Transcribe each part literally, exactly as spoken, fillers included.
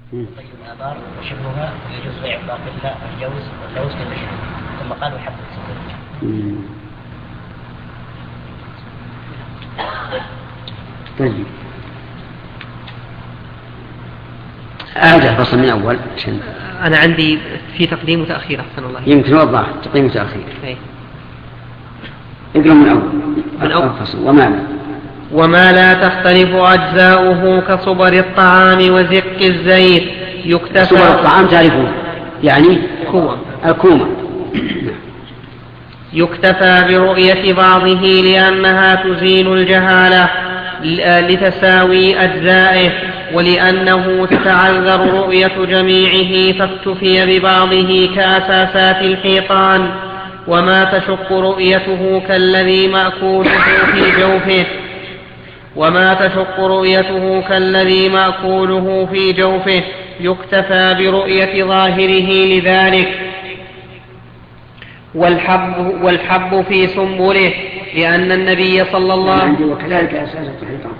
طيب الآبار وشبهها يجوز بيع باقي الجوز واللوز كالبشر، ثم قالوا حب السكر. طيب أعد الفصل من أول عشان أنا عندي في تقديم وتأخير أحسن الله. يمكن وضح تقديم وتأخير. أي. اقرأ من أول. من أول الفصل وما لا وما لا تختلف أجزاؤه كصبر الطعام وزق الزيت يكتفى. صبر الطعام تعرفون يعني كومة الكومة. يكتفى برؤية بعضه لأنها تزيل الجهالة لتساوي أجزائه، ولأنه تتعذر رؤية جميعه فاكتفي ببعضه كأساسات الحيطان. وما تشق رؤيته كالذي مأكوله في جوفه وما تشق رؤيته كالذي مأكوله في جوفه يكتفى برؤية ظاهره لذلك. والحب, والحب في سنبله لأن النبي صلى الله عليه وسلم وكذلك أساسة الحيطان.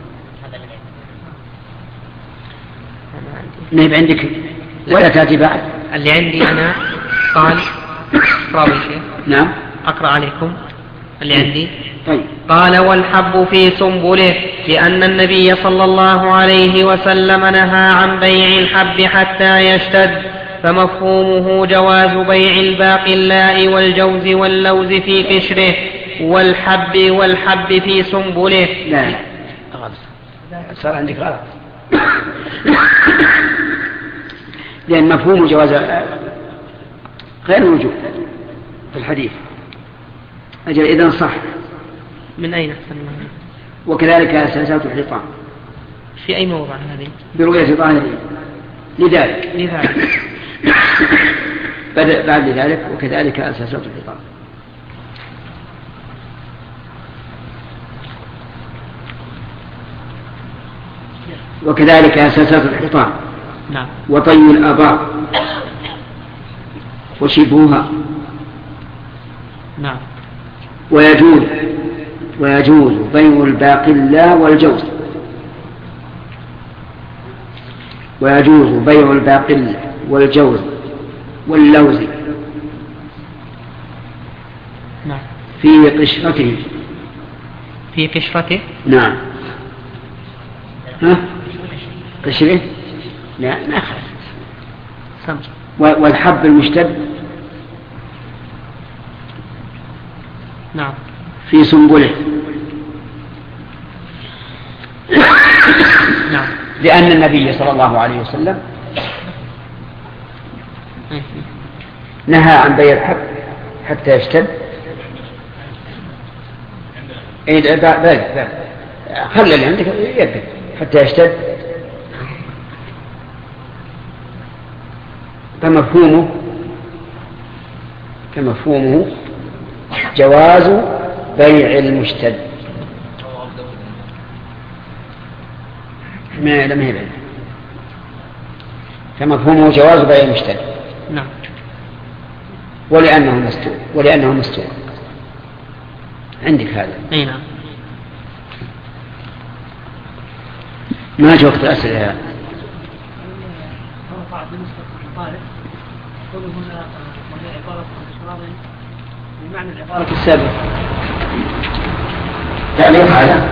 نيب عندك ولا تأتي بعد؟ اللي عندي أنا قال اقرأ شيء. نعم أقرأ عليكم اللي عندي. طيب. قال والحب في سنبله لأن النبي صلى الله عليه وسلم نهى عن بيع الحب حتى يشتد، فمفهومه جواز بيع الباقلاء والجوز واللوز في قشره والحب والحب في سنبله. لا غلط صار عندك غلط لأن مفهوم جواز غير موجود في الحديث. أجل إذن صح. من أين أحسن الله؟ وكذلك أساسات الحيطان. في أي موضع هذه؟ برؤية ظاهره لذلك لذلك بدأ بعد ذلك وكذلك أساسات الحيطان. وكذلك أساسات الحيطان. نعم. وطي الآبار وشبهها. نعم. ويجوز ويجوز بيع الباقلاء والجوز ويجوز بيع الباقلاء والجوز واللوز نعم. في قشرته. في قشرته. نعم. ها قشره لا ما خلص. والحب المشتد نعم في سنبله. نعم. لأن النبي صلى الله عليه وسلم نهى عن بيع الحب حتى يشتد. اي بالك خلي اللي عندك يدك حتى يشتد. فمفهومه كمفهومه جواز بيع المشتد. ما لم يبعد كمفهومه جواز بيع المشتد. نعم. ولأنه مستور ولأنه مستور عندك هذا. أي نعم. ما جاء وقت الأسئلة هذا. قوله هنا وهي عبارة عن إشراط بمعنى العبارة السابق تعليق هذا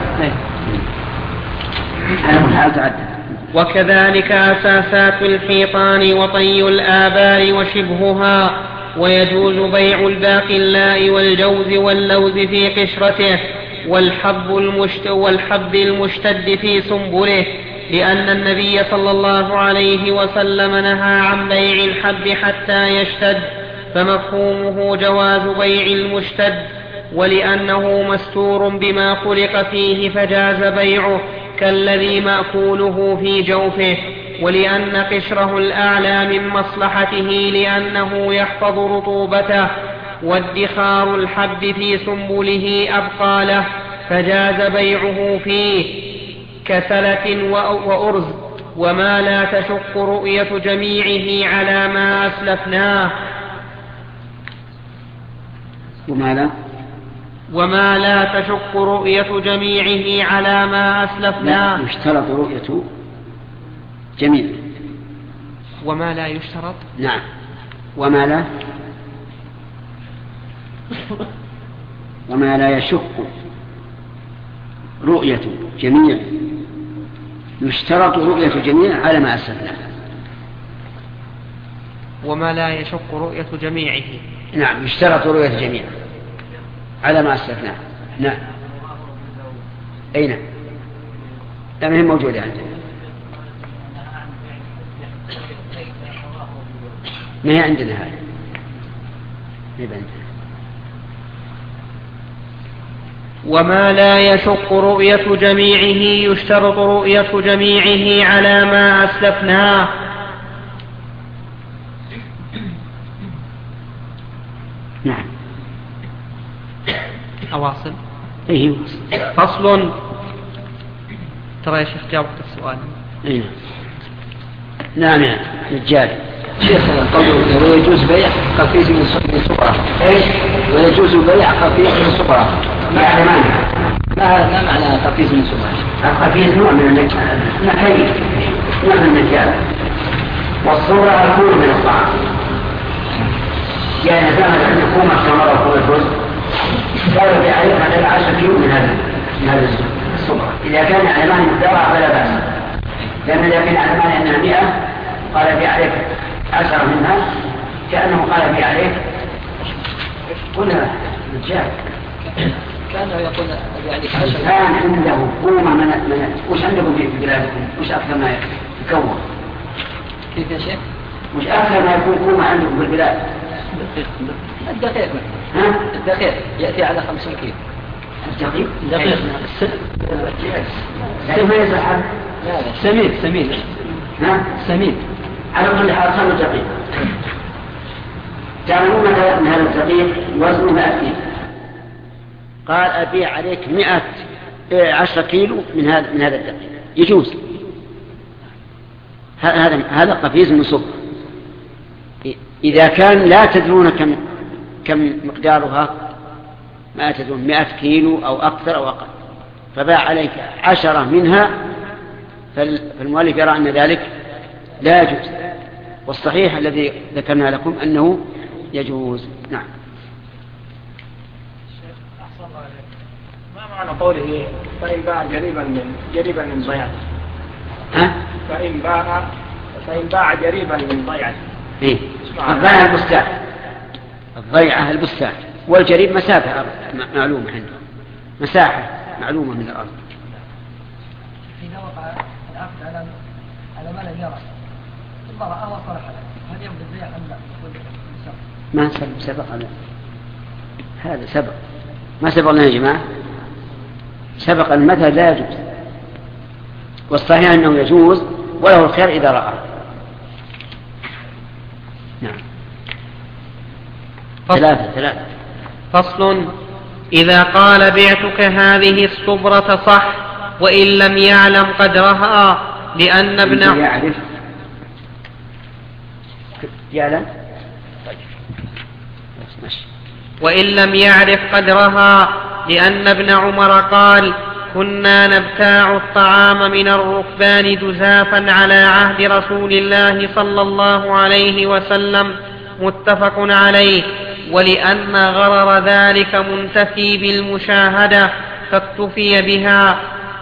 على من حال تعدد. وكذلك أساسات الحيطان وطي الآبار وشبهها. ويجوز بيع الباقلاء والجوز واللوز في قشرته والحب المشت والحب المشتد في سنبله لأن النبي صلى الله عليه وسلم نهى عن بيع الحب حتى يشتد، فمفهومه جواز بيع المشتد. ولأنه مستور بما خلق فيه فجاز بيعه كالذي مأكوله في جوفه. ولأن قشره الأعلى من مصلحته لأنه يحفظ رطوبته، وادخار الحب في سنبله أبقى له فجاز بيعه فيه كسلة وأرز. وما لا تشق رؤية جميعه على ما أسلفناه. وما لا وما لا تشق رؤية جميعه على ما أسلفناه. يشترط رؤية جميع وما لا يشترط. نعم. وما لا وما لا يشك رؤية جميع يشترط رؤية جميع على ما أسلفنا. وما لا يشك رؤية جميعه. نعم يشترط رؤية جميع على ما أسلفنا. نعم. أين؟ لا ما هي موجودة عندنا. ما هي عندنا هذه. وما لا يشق رؤية جميعه يشترط رؤية جميعه على ما أسلفناه. نعم. أواصل. إيه. فصل. ترى يا شيخ جاوبت السؤال. إيه. نعم يا رجال. شيخ قوله ويجوز بيع خفيف من صبرة. ايش؟ ويجوز بيع خفيف من صبرة. ما يعني معنى؟ ما ما معنى خفيف من صبرة؟ الخفيف نوع من النكهة. نكهة. نوع من النكهة. والصبرة الكون من الطعام. يعني زمان أن يكون الثمرة وكون الرز. قالوا بعيد على العشر كيلو من هذا من هذا الصبرة. إذا كان علمان الدواء فلا بأس. لأن إذا كان علمان أنها مئة قال في عليك عشرة منها كأنه قال في عليك قلنا رجال كأنه يقول أبي عليك عشرة. كان عنده قومة من من وش عندكم في بلادكم؟ وش أكثر ما يكون؟ كيف يا شيخ؟ وش أكثر ما يكون قومة عندكم في البلاد؟ الدقيق. ها؟ الدقيق يأتي على خمسين كيلو. الدقيق؟ دقيق. السن ما يصح. لا لا سمين سمين. ها؟ سمين. على كل حال خمس دقيق. تعلمون مثلا أن هذا الدقيق وزنه مئة كيلو. قال أبيع عليك مئة عشرة كيلو من هذا من هذا الدقيق. يجوز. هذا هذا قفيز من صبر. إذا كان لا تدرون كم كم مقدارها ما تدرون مئة كيلو أو أكثر أو أقل فباع عليك عشرة منها فالمؤلف يرى أن ذلك لا يجوز. والصحيح الذي ذكرنا لكم أنه يجوز. نعم. ما معنى قوله فإن باع جريبا من جريبا من ضيعة؟ ها؟ فإن باع فإن باع جريبا من ضيعة. إيه؟ الضيعة البستان. الضيعة البستان والجريب مسافة معلومة عنده مساحة معلومة من الأرض. إذا وقع العقد على على ما لم يرى ثم رآه وصرح له هل يبدو البيع أم لا؟ ما سبق سبق هذا هذا سبق ما سبق لنا يا جماعة. سبق المثل لا يجوز والصحيح أنه يجوز وله الخير إذا رأى. نعم. ثلاثة ثلاثة. فصل. إذا قال بعتك هذه الصبرة صح وإن لم يعلم قدرها لأن ابن يعرف يعلم وإن لم يعرف قدرها لأن ابن عمر قال كنا نبتاع الطعام من الركبان جزافا على عهد رسول الله صلى الله عليه وسلم متفق عليه. ولأن غرر ذلك منتفي بالمشاهدة فاكتفي بها.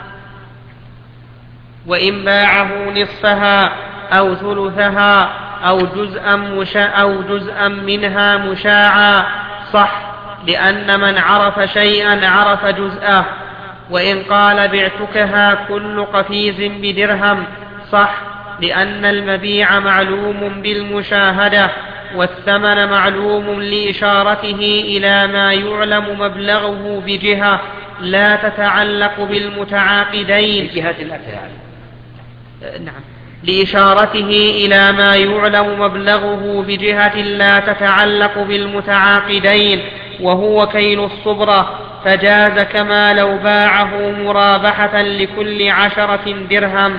وإن باعه نصفها أو ثلثها أو جزءا, مشا أو جزءا منها مشاعا صح لأن من عرف شيئا عرف جزءه. وإن قال بعتكها كل قفيز بدرهم صح لأن المبيع معلوم بالمشاهدة والثمن معلوم لإشارته إلى ما يعلم مبلغه بجهة لا تتعلق بالمتعاقدين بجهة لا تتعلق. نعم لإشارته إلى ما يعلم مبلغه بجهة لا تتعلق بالمتعاقدين وهو كيل الصبرة فجاز كما لو باعه مرابحة لكل عشرة درهم.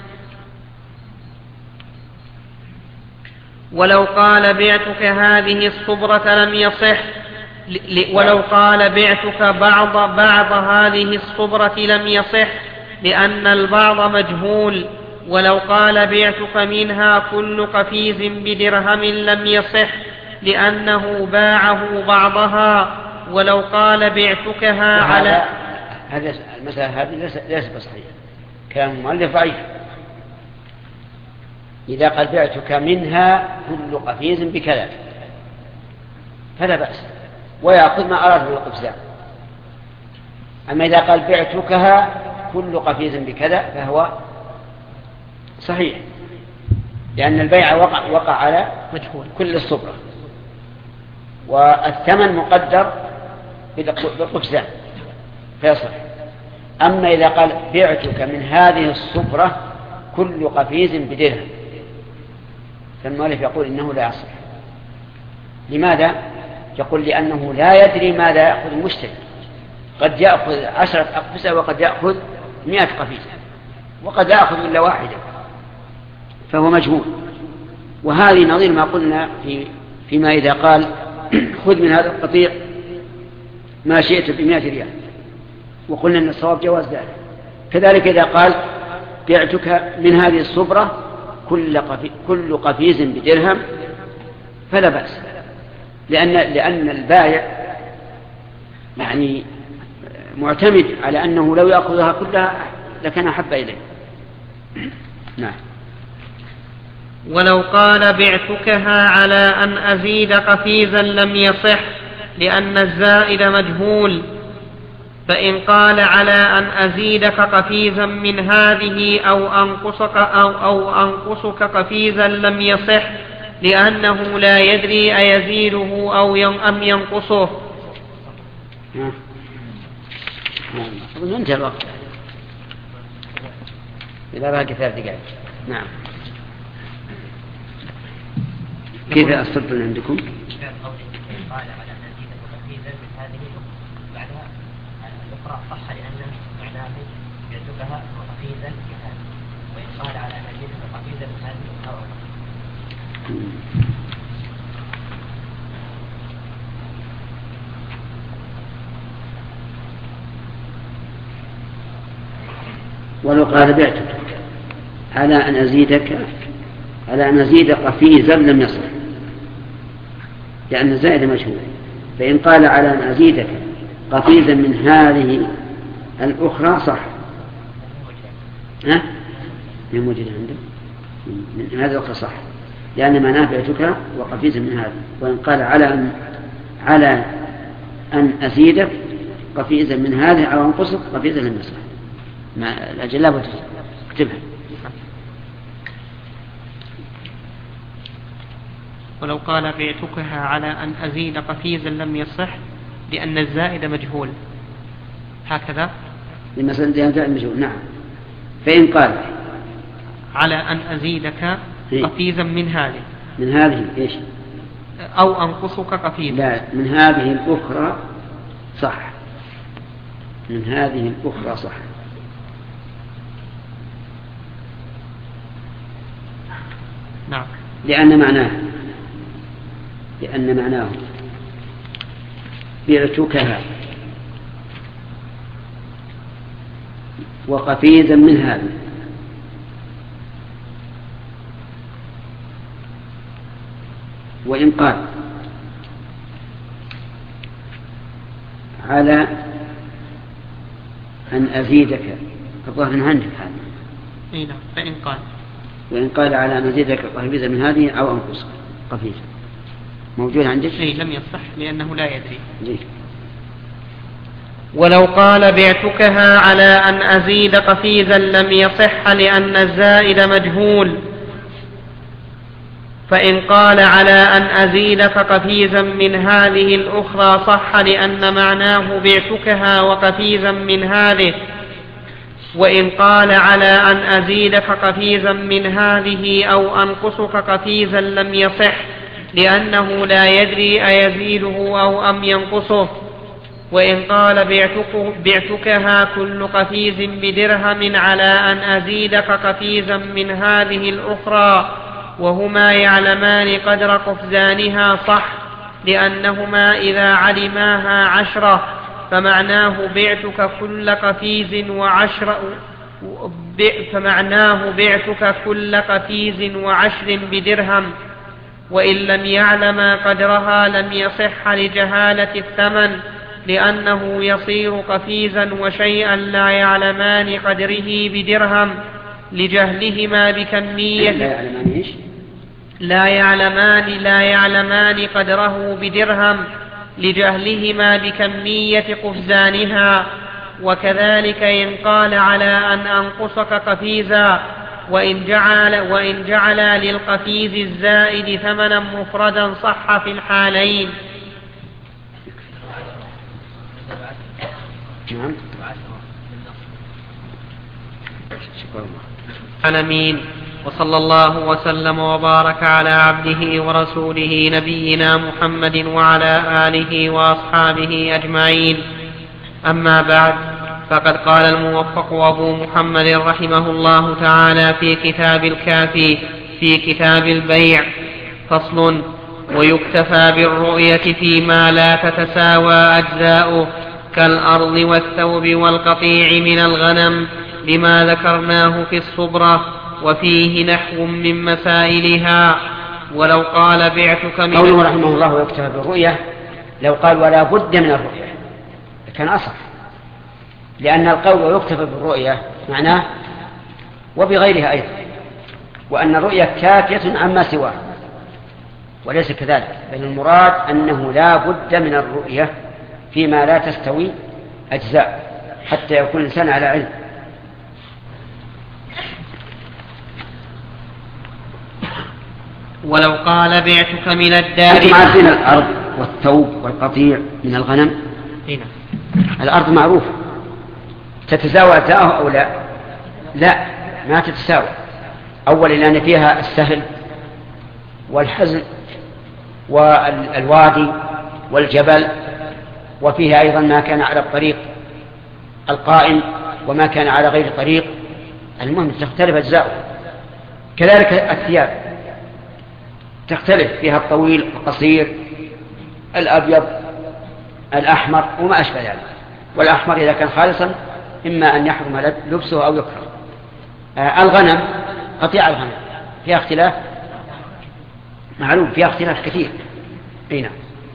ولو قال بعتك هذه الصبرة لم يصح ولو قال بعتك بعض بعض هذه الصبرة لم يصح لأن البعض مجهول ولو قال بعتك منها كل قفيز بدرهم لم يصح لأنه باعه بعضها. ولو قال بعتكها على هذا المسألة هذه ليس بصحيح، كلام المؤلف ضعيف. إذا قال بعتك منها كل قفيز بكذا فلا بأس ويأخذ ما أراد من القفزان. أما إذا قال بعتكها كل قفيز بكذا فهو صحيح، لأن البيع وقع, وقع على مجهول كل الصبرة، والثمن مقدر بالقفزان فيصح. أما إذا قال بعتك من هذه الصبرة كل قفيز بدرهم فالمؤلف يقول إنه لا يصح. لماذا؟ يقول لأنه لا يدري ماذا يأخذ المشتري، قد يأخذ عشرة أقفزة وقد يأخذ مئة قفيزة وقد لا يأخذ إلا واحدة، فهو مجهول. وهذه نظير ما قلنا في فيما إذا قال خذ من هذا القطيع ما شئت بمئة ريال، وقلنا أن الصواب جواز ذلك. كذلك إذا قال بعتك من هذه الصبرة كل, قفي كل قفيز بدرهم فلا بأس، لأن, لأن البائع يعني معتمد على أنه لو يأخذها كلها لكان أحب إليه. نعم. ولو قال بعتكها على أن أزيد قفيزا لم يصح لأن الزائد مجهول، فإن قال على أن أزيدك قفيزا من هذه أو أنقصك, أو, أو أنقصك قفيزا لم يصح لأنه لا يدري أيزيده أو أم ينقصه. أظن انتهى الوقت إذا باقي ثلاث دقائق. نعم. كيف أصدقون عندكم؟ قال على أن أزيد قفيزا من هذه بعدها الأخرى صح لأن معناه بعتكها قفيزا من هذه، وإن قال على أن أزيد قفيزا من هذه أو ولو قال بعتك على أن أزيدك على أن أزيد قفيزا لم يصح لأن الزائد مجهول. فإن قال على أن أزيدك قفيزا من هذه الأخرى صح. ها؟ من موجود عنده من هذه الأخرى صح لأن ما نافعتك وقفيزا من هذه. وإن قال على أن على أن أزيدك قفيزا من هذه أو أنقصك قفيزا لم يصح. ما الأجل لا بد تكتبها. ولو قال بعتكها على أن أزيد قفيزا لم يصح لأن الزائد مجهول هكذا لمثلا الزائد مجهول. نعم. فإن قال على أن أزيدك قفيزا من هذه من هذه إيش أو أنقصك قفيزا لا من هذه الأخرى صح من هذه الأخرى صح. نعم. لأن معناه لأن معناه بعتكها وقفيزا من هذا وإن قال على أن أزيدك الظاهر من عندك هذا. إيه نعم. فإن قال وإن قال على أن أزيدك قفيزا من هذه أو أنقص قفيزا موجود عندك؟ إيه لم يصح لأنه لا يدري. جي. ولو قال بعتكها على أن أزيد قفيزا لم يصح لأن الزائد مجهول، فإن قال على أن أزيدك قفيزا من هذه الأخرى صح لأن معناه بعتكها وقفيزا من هذه. وإن قال على أن أزيدك قفيزا من هذه أو أنقصك قفيزا لم يصح لأنه لا يدري أيزيده أو أم ينقصه. وإن قال بعتك بعتكها كل قفيز بدرهم على أن أزيدك قفيزا من هذه الأخرى وهما يعلمان قدر قفزانها صح لأنهما إذا علماها عشرة فمعناه بعتك كل قفيز وعشر فمعناه بعتك كل قفيز وعشر بدرهم، وإن لم يعلم قدرها لم يصح لجهالة الثمن، لأنه يصير قفيزا وشيئا لا يعلمان قدره بدرهم لجهلهما بكمية لا يعلمان لا يعلمان لا يعلمان قدره بدرهم لجهلهما بكمية قفزانها. وكذلك إن قال على أن أنقصك قفيزا، وإن جعل, وإن جعل للقفيز الزائد ثمنا مفردا صح في الحالين. نعم. العالمين، وصلى الله وسلم وبارك على عبده ورسوله نبينا محمد وعلى آله وأصحابه أجمعين. أما بعد، فقد قال الموفق أبو محمد رحمه الله تعالى في كتاب الكافي في كتاب البيع: فصل: ويكتفى بالرؤية فيما لا تتساوى أجزاؤه كالأرض والثوب والقطيع من الغنم، لما ذكرناه في الصبرة، وفيه نحو من مسائلها. ولو قال بعتك من قوله رحمه الله ويكتفى بالرؤية، لو قال ولا بد من الرؤية كان أصح، لأن القول ويكتفى بالرؤية معناه وبغيرها أيضا، وأن الرؤية كافية عما سواه، وليس كذلك، بل المراد أنه لا بد من الرؤية فيما لا تستوي أجزاء حتى يكون الإنسان على علم. ولو قال بعتك من الدار، أنتم عارفين الأرض والثوب والقطيع من الغنم؟ هنا. الأرض معروفة، تتساوى أجزاؤه أو لا؟ لا، ما تتساوى. أولا لأن فيها السهل والحزن والوادي والجبل، وفيها أيضا ما كان على الطريق القائم وما كان على غير طريق، المهم تختلف أجزاؤه. كذلك الثياب تختلف، فيها الطويل القصير الأبيض الأحمر وما أشبه ذلك. والأحمر إذا كان خالصا إما أن يحرم لبسه أو يكره. آه الغنم، قطيع الغنم فيها اختلاف معلوم، فيها اختلاف كثير. هنا.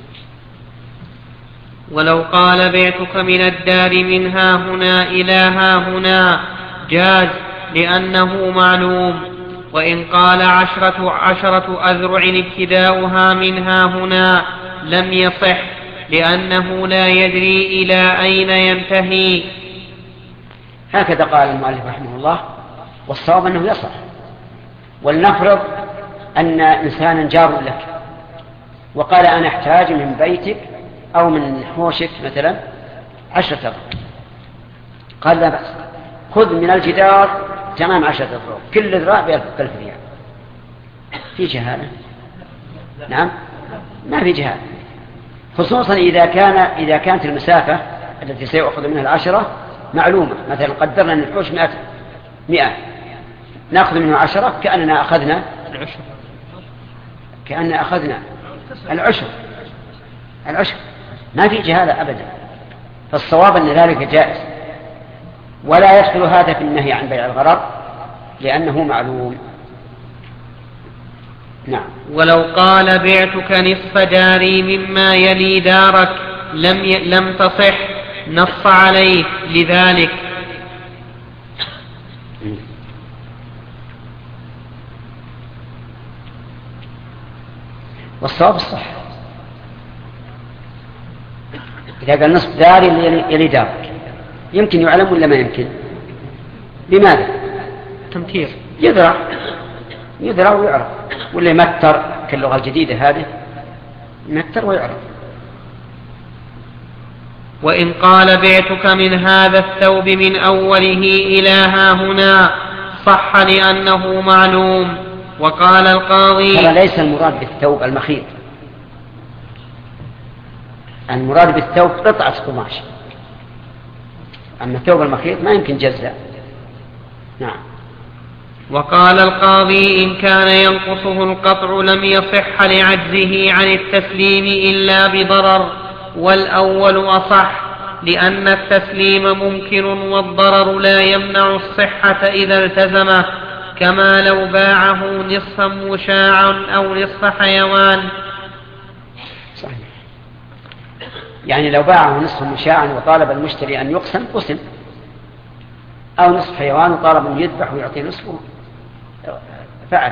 ولو قال بعتك من الدار من ها هنا إلى ها هنا جاز، لأنه معلوم. وإن قال عشرة, عشرة أذرع ابتداؤها من ها هنا لم يصح، لأنه لا يدري إلى أين ينتهي. هكذا قال المؤلف رحمه الله، والصواب أنه يصح. ولنفرض أن إنسانا جار لك وقال أنا أحتاج من بيتك أو من حوشك مثلا عشرة أذرع، قال لا بأس، خذ من الجدار تمام عشرة أذرع، كل ذراع بألف ريال. في جهالة؟ نعم، ما في جهالة، خصوصا إذا كان إذا كانت المسافة التي سيأخذ منها العشرة معلومة. مثلا قدرنا أن الحوش مئة مئة نأخذ منه عشرة، كأننا أخذنا العشر كأننا أخذنا العشر العشر ما في جهالة أبدا. فالصواب أن ذلك جائز، ولا يدخل هذا في النهي عن بيع الغرر لأنه معلوم. نعم. ولو قال بعتك نصف داري مما يلي دارك لم ي... لم تصح، نص عليه لذلك. والصواب الصح. إذا قال نصف داري يلي دارك يمكن يعلم ولا ما يمكن؟ لماذا؟ تمتير، يدرع يدرع ويعرف، ولا يمتر كاللغة الجديدة هذه، يمتر ويعرف. وإن قال بعتك من هذا الثوب من أوله إلى ها هنا صح، لأنه معلوم. وقال القاضي ترى ليس المراد بالثوب المخيط، المراد بالثوب قطعة قماش، أما الثوب المخيط ما يمكن جزء. نعم. وقال القاضي إن كان ينقصه القطع لم يصح لعجزه عن التسليم إلا بضرر، والأول أصح، لأن التسليم ممكن والضرر لا يمنع الصحة إذا التزمه، كما لو باعه نصفا مشاعا أو نصف حيوان. صحيح. يعني لو باعه نصفا مشاعا وطالب المشتري أن يقسم قسم، أو نصف حيوان وطالب أن يذبح ويعطي نصفه فعل.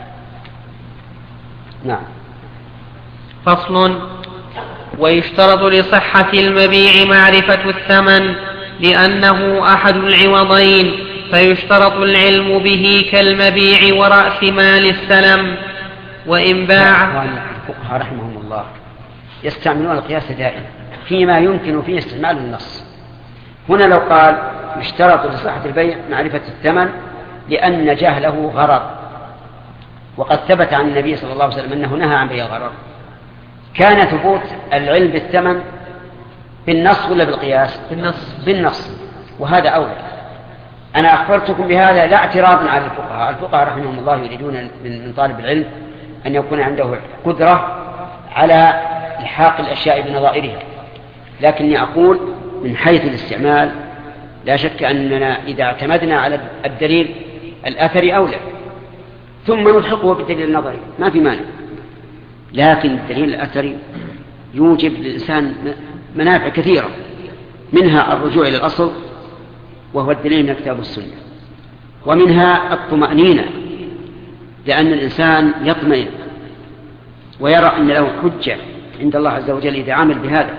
نعم. فصل. ويشترط لصحة المبيع معرفة الثمن لأنه أحد العوضين، فيشترط العلم به كالمبيع ورأس مال السلم. وإن باع الفقهاء رحمهم الله يستعملون القياس دائما فيما يمكن فيه استعمال النص. هنا لو قال يشترط لصحة البيع معرفة الثمن لأن جهله غرر، وقد ثبت عن النبي صلى الله عليه وسلم أنه نهى عن بيع الغرر، كان ثبوت العلم بالثمن بالنص ولا بالقياس؟ بالنص. بالنص، وهذا أولى. أنا أخبرتكم بهذا لا اعتراضا على الفقهاء. الفقهاء رحمهم الله يريدون من طالب العلم أن يكون عنده قدرة على إلحاق الأشياء بنظائرها، لكني أقول من حيث الاستعمال لا شك أننا إذا اعتمدنا على الدليل الأثري أولى، ثم نلحقه بالدليل النظري ما في مانع. لكن الدليل الأثري يوجب للإنسان منافع كثيرة، منها الرجوع إلى الأصل وهو الدليل من الكتاب والسنة، ومنها الطمأنينة لأن الإنسان يطمئن ويرى أن له حجة عند الله عز وجل إذا عمل بهذا،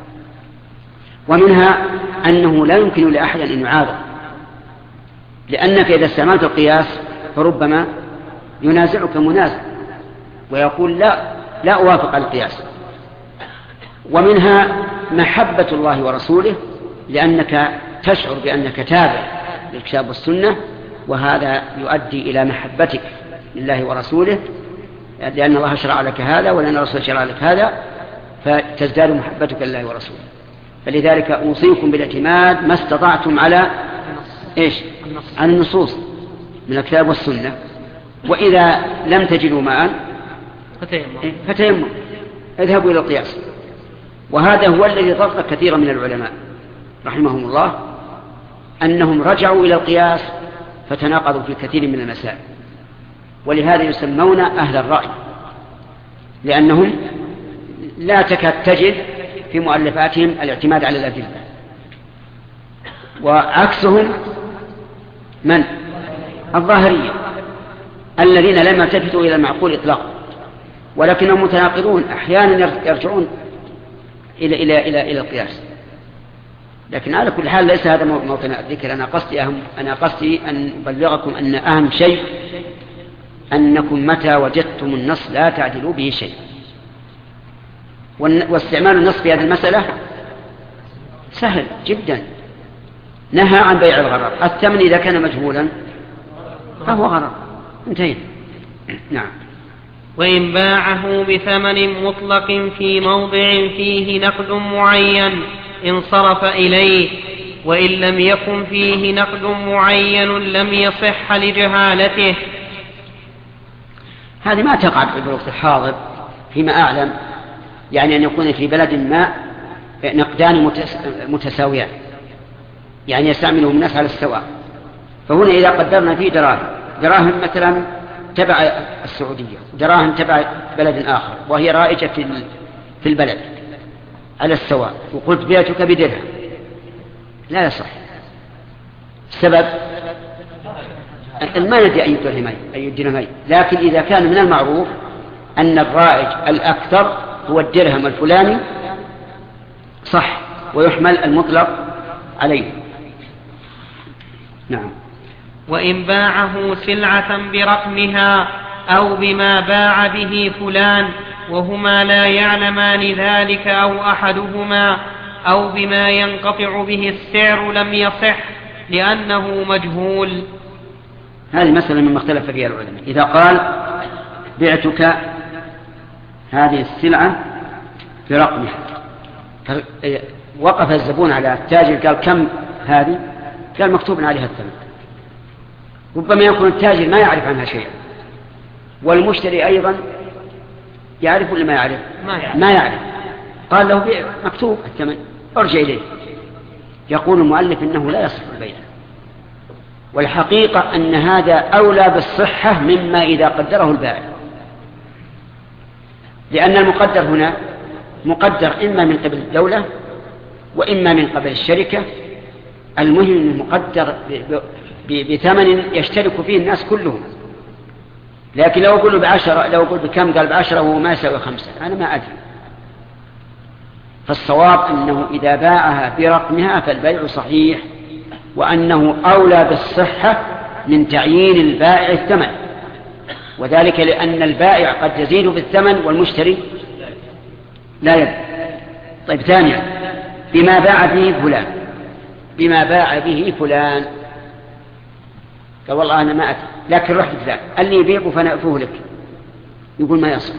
ومنها أنه لا يمكن لأحد أن يعارض، لأنك إذا استعملت القياس فربما ينازعك منازع ويقول لا لا أوافق على القياس. ومنها محبة الله ورسوله لأنك تشعر بأنك تابع للكتاب والسنة، وهذا يؤدي إلى محبتك لله ورسوله، لأن الله شرع لك هذا ولأن الرسول شرع لك هذا، فتزداد محبتك لله ورسوله. فلذلك أوصيكم بالاعتماد ما استطعتم على إيش؟ على النصوص من الكتاب والسنة، وإذا لم تجدوا ماء فتيمم، اذهبوا إلى القياس. وهذا هو الذي ضر كثيرا من العلماء رحمهم الله، أنهم رجعوا إلى القياس فتناقضوا في كثير من المسائل، ولهذا يسمون أهل الرأي، لأنهم لا تكاد تجد في مؤلفاتهم الاعتماد على الأدلة. وعكسهم من؟ الظاهرية الذين لم يلتفتوا إلى المعقول إطلاقا، ولكنهم متناقضون أحيانا يرجعون إلى إلى إلى إلى القياس. لكن على كل حال ليس هذا موطن الذكر. أنا قصدي أهم أنا قصدي أن أبلغكم أن أهم شيء أنكم متى وجدتم النص لا تعدلوا به شيء. واستعمال النص في هذه المسألة سهل جدا. نهى عن بيع الغرر، الثمن إذا كان مجهولا فهو غرر، انتهينا. نعم. وإن باعه بثمن مطلق في موضع فيه نقد معين انصرف إليه، وإن لم يكن فيه نقد معين لم يصح لجهالته. هذه ما تقع في الوقت الحاضر فيما أعلم، يعني أن يكون في بلد ما نقدان متساويان، يعني يستعملهم الناس على السواء. فهنا إذا قدرنا فيه دراهم دراهم مثلا تبع السعودية ودراهم تبع بلد آخر وهي رائجة في البلد على السواء، وقلت بيعتك بدرهم، لا يصح. السبب ما ندري أي درهمين أي درهمين، لكن إذا كان من المعروف أن الرائج الأكثر هو الدرهم الفلاني صح، ويحمل المطلق عليه. نعم. وإن باعه سلعة برقمها أو بما باع به فلان وهما لا يعلمان ذلك أو أحدهما أو بما ينقطع به السعر لم يصح لأنه مجهول. هذه مسألة مما اختلف فيها العلماء. إذا قال بعتك هذه السلعة برقمها، وقف الزبون على التاجر قال كم هذه؟ قال مكتوب عليها الثمن. ربما يكون التاجر ما يعرف عنها شيئا، والمشتري أيضا يعرف ولا ما يعرف؟ ما يعرف. ما يعرف. قال له مكتوب الثمن، ارجع إليه. يقول المؤلف إنه لا يصح البيع، والحقيقة أن هذا أولى بالصحة مما إذا قدره البائع، لأن المقدر هنا مقدر إما من قبل الدولة وإما من قبل الشركة، المهم أنه مقدر بثمن يشترك فيه الناس كلهم. لكن لو أقول بعشرة، لو أقول بكم قال بعشرة وهو ما يساوي خمسة، أنا ما أدري. فالصواب أنه إذا باعها برقمها فالبيع صحيح، وأنه أولى بالصحة من تعيين البائع الثمن، وذلك لأن البائع قد يزيد بالثمن والمشتري لا يزيد. طيب ثانيا، بما باع به فلان، بما باع به فلان قال والله أنا ما أتي لكن رحت فلان قال لي يبيعه فنأفوه لك، يقول ما يصح.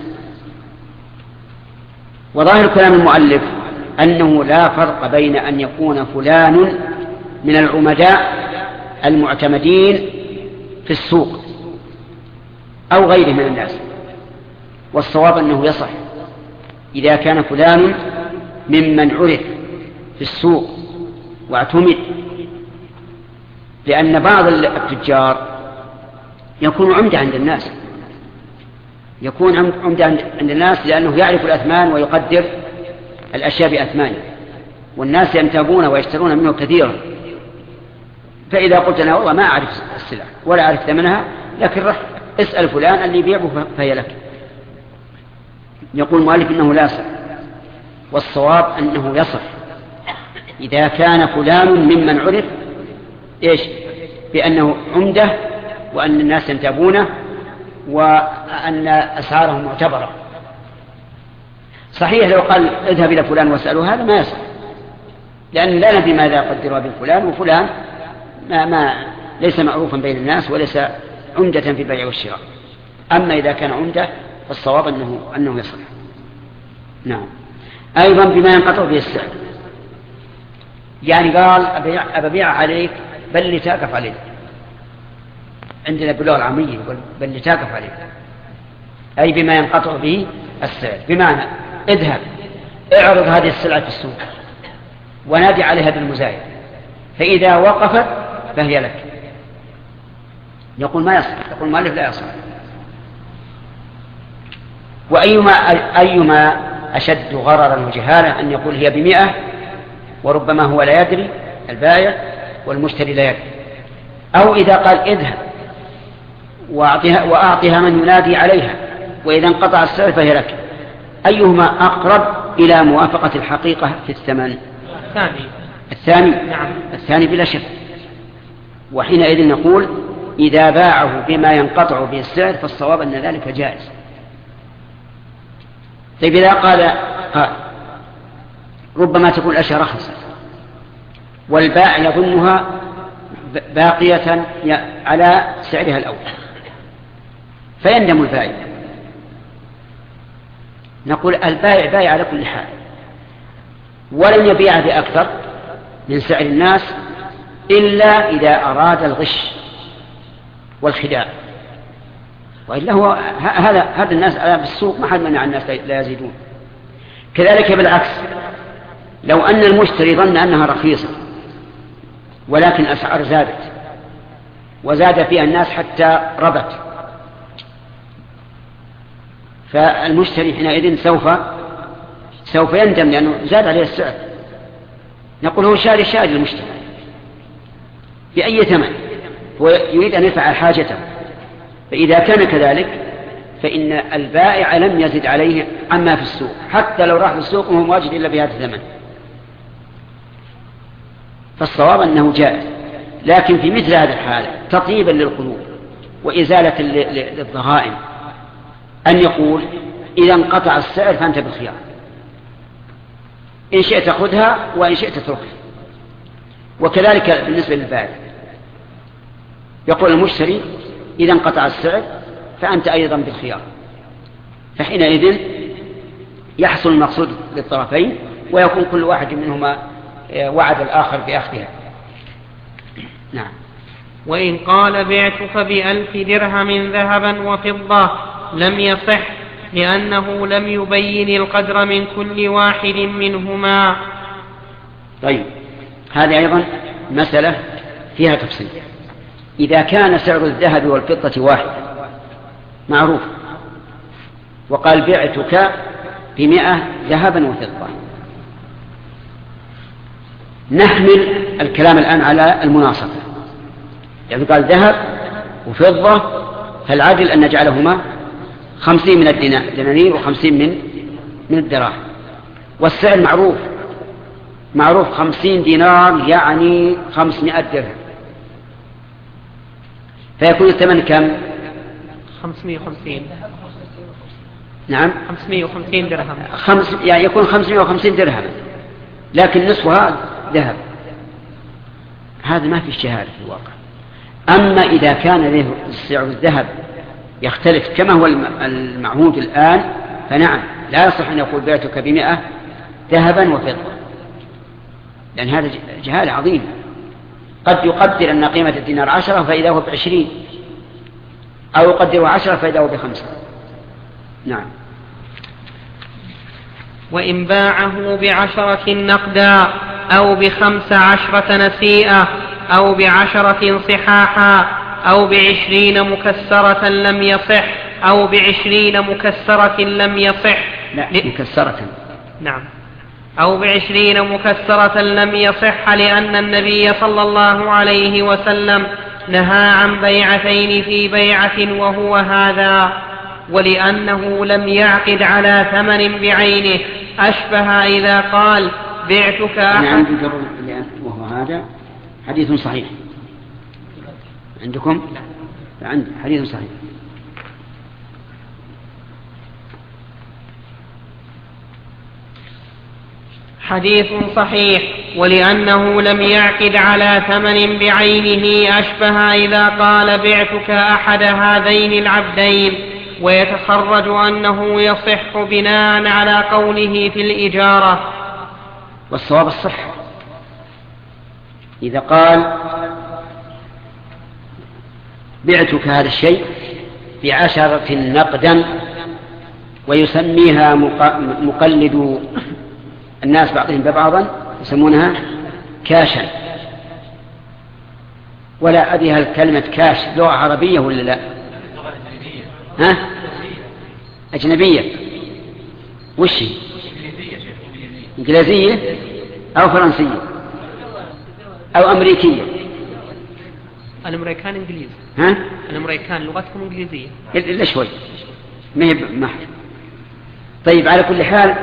وظاهر كلام المؤلف أنه لا فرق بين أن يكون فلان من العمداء المعتمدين في السوق أو غيره من الناس، والصواب أنه يصح إذا كان فلان ممن عرف في السوق واعتمد، لأن بعض التجار يكون عمدة عند الناس، يكون عمدة عند الناس لأنه يعرف الأثمان ويقدر الأشياء بأثمانه، والناس ينتابون ويشترون منه كثيرا. فإذا قلت أنا والله ما أعرف السلع ولا أعرف ثمنها، لكن رح اسأل فلان اللي يبيعه فهي لك، يقول المؤلف إنه لا يصح، والصواب أنه يصح إذا كان فلان ممن عرف إيش بأنه عمدة وأن الناس ينتابونه وأن أسعاره معتبرة. صحيح لو قال اذهب إلى فلان واسأله، هذا ما يصح، لأن لا ندري ماذا قدروا بفلان، وفلان ما, ما ليس معروفا بين الناس وليس عمدة في البيع والشراء. أما إذا كان عمدة فالصواب أنه, أنه يصح. نعم. أيضا بما ينقطع به السعر، يعني قال أبيع عليك بل لتاكف عليك، عندنا باللغة العامية يقول بل لتاكف عليك، أي بما ينقطع به السعر، بمعنى اذهب اعرض هذه السلعة في السوق ونادي عليها بالمزايد، فإذا وقفت فهي لك. يقول ما يصح، يقول المؤلف لا يصح. وأيما أيما أشد غررا وجهالا أن يقول هي بمئة وربما هو لا يدري البائع والمشتري لا يدري، أو إذا قال اذهب وأعطيها, وأعطيها من ينادي عليها وإذا انقطع السعر فهي لك، أيهما أقرب إلى موافقة الحقيقة في الثمن؟ الثاني. الثاني نعم. الثاني بلا شك. وحينئذ نقول إذا باعه بما ينقطع به السعر فالصواب أن ذلك جائز. طيب إذا قال قال ربما تكون الأشياء رخصة والبائع يظنها باقية على سعرها الأول فيندم البائع، نقول البائع بايع على كل حال ولن يبيع بأكثر من سعر الناس إلا إذا أراد الغش والخداع، وإلا هو هذا هذا الناس على السوق ما حد منع الناس لا يزيدون. كذلك بالعكس، لو أن المشتري ظن أنها رخيصة ولكن أسعار زادت وزاد فيها الناس حتى ربت، فالمشتري حينئذ سوف سوف يندم لأنه زاد عليه السعر. نقول هو شاري شاري المشتري بأي ثمن، هو يريد أن يدفع حاجته، فإذا كان كذلك فإن البائع لم يزد عليه عما في السوق حتى لو راح في السوق وهو واجد إلا بهذا الثمن. فالصواب أنه جائز، لكن في مثل هذه الحالة تطيبا للقلوب وإزالة للضغائن أن يقول إذا انقطع السعر فأنت بالخيار، إن شئت خذها وإن شئت تركها. وكذلك بالنسبة للبائع يقول المشتري إذا انقطع السعر فأنت أيضا بالخيار، فحينئذ يحصل المقصود للطرفين ويكون كل واحد منهما وعد الآخر بأخذها. نعم. وإن قال بعتك بألف درهم ذهبا وفضة لم يصح، لأنه لم يبين القدر من كل واحد منهما. طيب هذه أيضا مسألة فيها تفصيل. إذا كان سعر الذهب والفضة واحد معروف وقال بعتك بمئة ذهبا وفضة، نحمل الكلام الآن على المناصفة، يعني قال ذهب وفضة، فالعدل أن نجعلهما خمسين من الدنانير وخمسين من من الدراهم، والسعر معروف معروف خمسين دينار يعني خمسمائة درهم، فيكون الثمن كم؟ خمسمائة وخمسين. نعم خمسمائة وخمسين درهم، خمس يعني يكون خمسمائة وخمسين درهم، لكن نصفها ذهب. هذا ما في اجتهاد في الواقع. أما إذا كان له سعر الذهب يختلف كما هو المعهود الآن، فنعم لا يصح أن يقول بعتك بمئة ذهبا وفضة، لأن هذا جهالة عظيمة. قد يقدر أن قيمة الدينار عشرة فإذا هو بعشرين، أو يقدر عشرة فإذا هو بخمسة. نعم. وإن باعه بعشرة نقدا أو بخمس عشرة نسيئة أو بعشرة صحاحا أو بعشرين مكسرة لم يصح أو بعشرين مكسرة لم يصح. لا مكسرة. نعم. أو بعشرين مكسرة لم يصح، لأن النبي صلى الله عليه وسلم نهى عن بيعتين في بيعة وهو هذا، ولأنه لم يعقد على ثمن بعينه، أشبه إذا قال بعتك أحد. وهو هذا حديث صحيح عندكم؟ عندي حديث صحيح. حديث صحيح، ولأنه لم يعقد على ثمن بعينه، أشبه إذا قال بعتك أحد هذين العبدين، ويتخرج أنه يصح بناء على قوله في الإجارة. والصواب الصحة. إذا قال بعتك هذا الشيء بعشرة نقدا، ويسميها مقلد الناس بعضهم ببعضا يسمونها كاشا، ولا أدري هل كلمة كاش لغة عربية ولا لا؟ ها؟ أجنبية. وش هي؟ إنجليزية أو فرنسية أو أمريكية؟ الأمريكان إنجليز. ها؟ الأمريكان لغتهم إنجليزية. إلا شوي ما هي محر. طيب على كل حال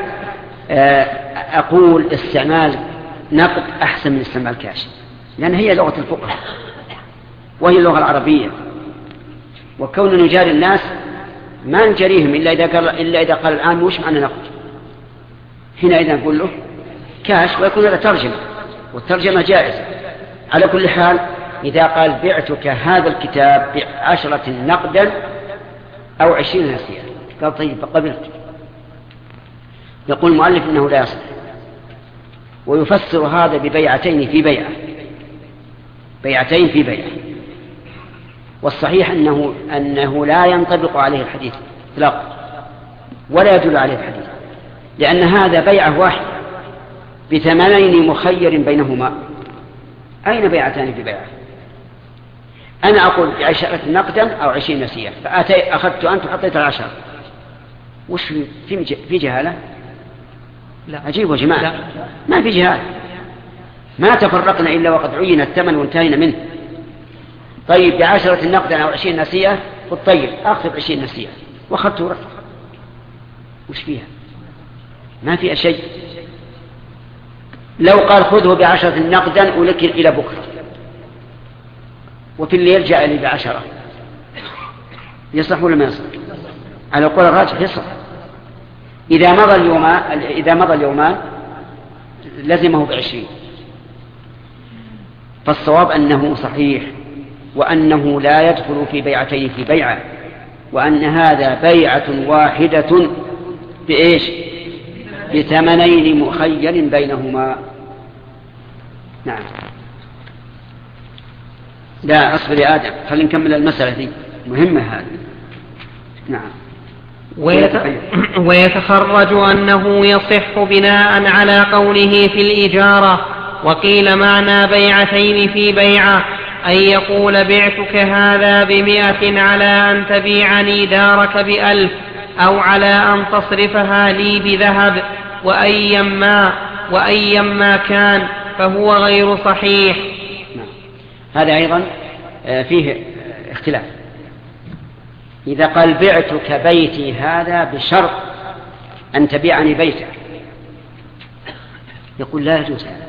أقول استعمال نقد أحسن من استعمال كاش، لأن هي لغة الفقهاء وهي اللغة العربية، وكون نجاري الناس ما نجريهم إلا إذا قال, إلا إذا قال الآن وش معنى نقد، حينئذ نقول له كاش، ويكون هذا ترجمة، والترجمة جائزة. على كل حال إذا قال بعتك هذا الكتاب بعشرة نقدا أو عشرين نسيئة، قال طيب قبلت. يقول المؤلف إنه لا يصح، ويفسر هذا ببيعتين في بيعة، بيعتين في بيعة. والصحيح أنه, أنه لا ينطبق عليه الحديث إطلاقا، ولا يدل عليه الحديث، لأن هذا بيعة واحدة بثمنين مخير بينهما. أين بيعتان في بيعة؟ أنا أقول بعشرة نقدا أو عشرين نسيئة، فأخذت أنت وحطيت العشرة، وش في, في جهالة؟ لا. عجيب يا جماعة، ما في جهالة، ما تفرقنا إلا وقد عين الثمن وانتهينا منه. طيب بعشرة نقدا أو عشرين نسيئة، والطيب أخذ عشرين نسيئة وأخذت ورفع، وش فيها؟ ما فيها شيء. لو قال خذه بعشرة نقدا ولك إلى بكرة، وفي الليل جاء لي بعشرة، يصح ولا ما يصح؟ على قول الراجح يصح. إذا مضى اليومان إذا مضى اليومان لزمه بعشرين. فالصواب أنه صحيح، وأنه لا يدخل في بيعتين في بيعة، وأن هذا بيعة واحدة بإيش؟ بثمنين مخير بينهما. نعم. لا أصبر يا آدم، خلينا نكمل المسألة دي مهمة هذه. نعم. ويتخرج أنه يصح بناء على قوله في الإجارة، وقيل معنى بيعتين في بيعة أن يقول بعتك هذا بمئة على أن تبيعني دارك بألف، أو على أن تصرفها لي بذهب، وأيما وأيما كان فهو غير صحيح. هذا أيضا فيه اختلاف. إذا قال بعتك بيتي هذا بشرط أن تبيعني بيتك، يقول لا يجوز هذا،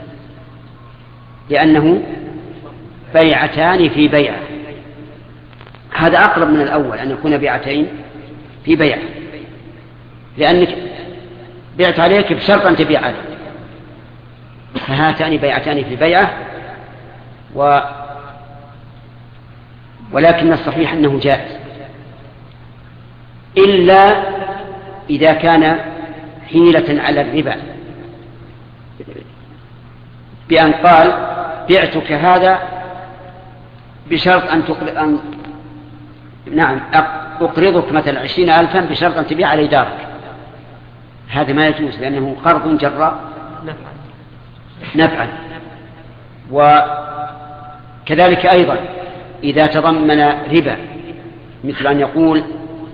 لأنه بيعتان في بيعة. هذا أقرب من الأول أن يكون بيعتين في بيعة، لأنك بعت عليك بشرط أن تبيع عليك، فهاتان بيعتان في بيعة. و ولكن الصحيح أنه جائز، إلا إذا كان حيلة على الربا، بأن قال بعتك هذا بشرط أن تقرض أن نعم أقرضك مثلا عشرين ألفا بشرط أن تبيع علي دارك. هذا ما يجوز، لأنه قرض جراء نفعا. وكذلك أيضا إذا تضمن ربا، مثل أن يقول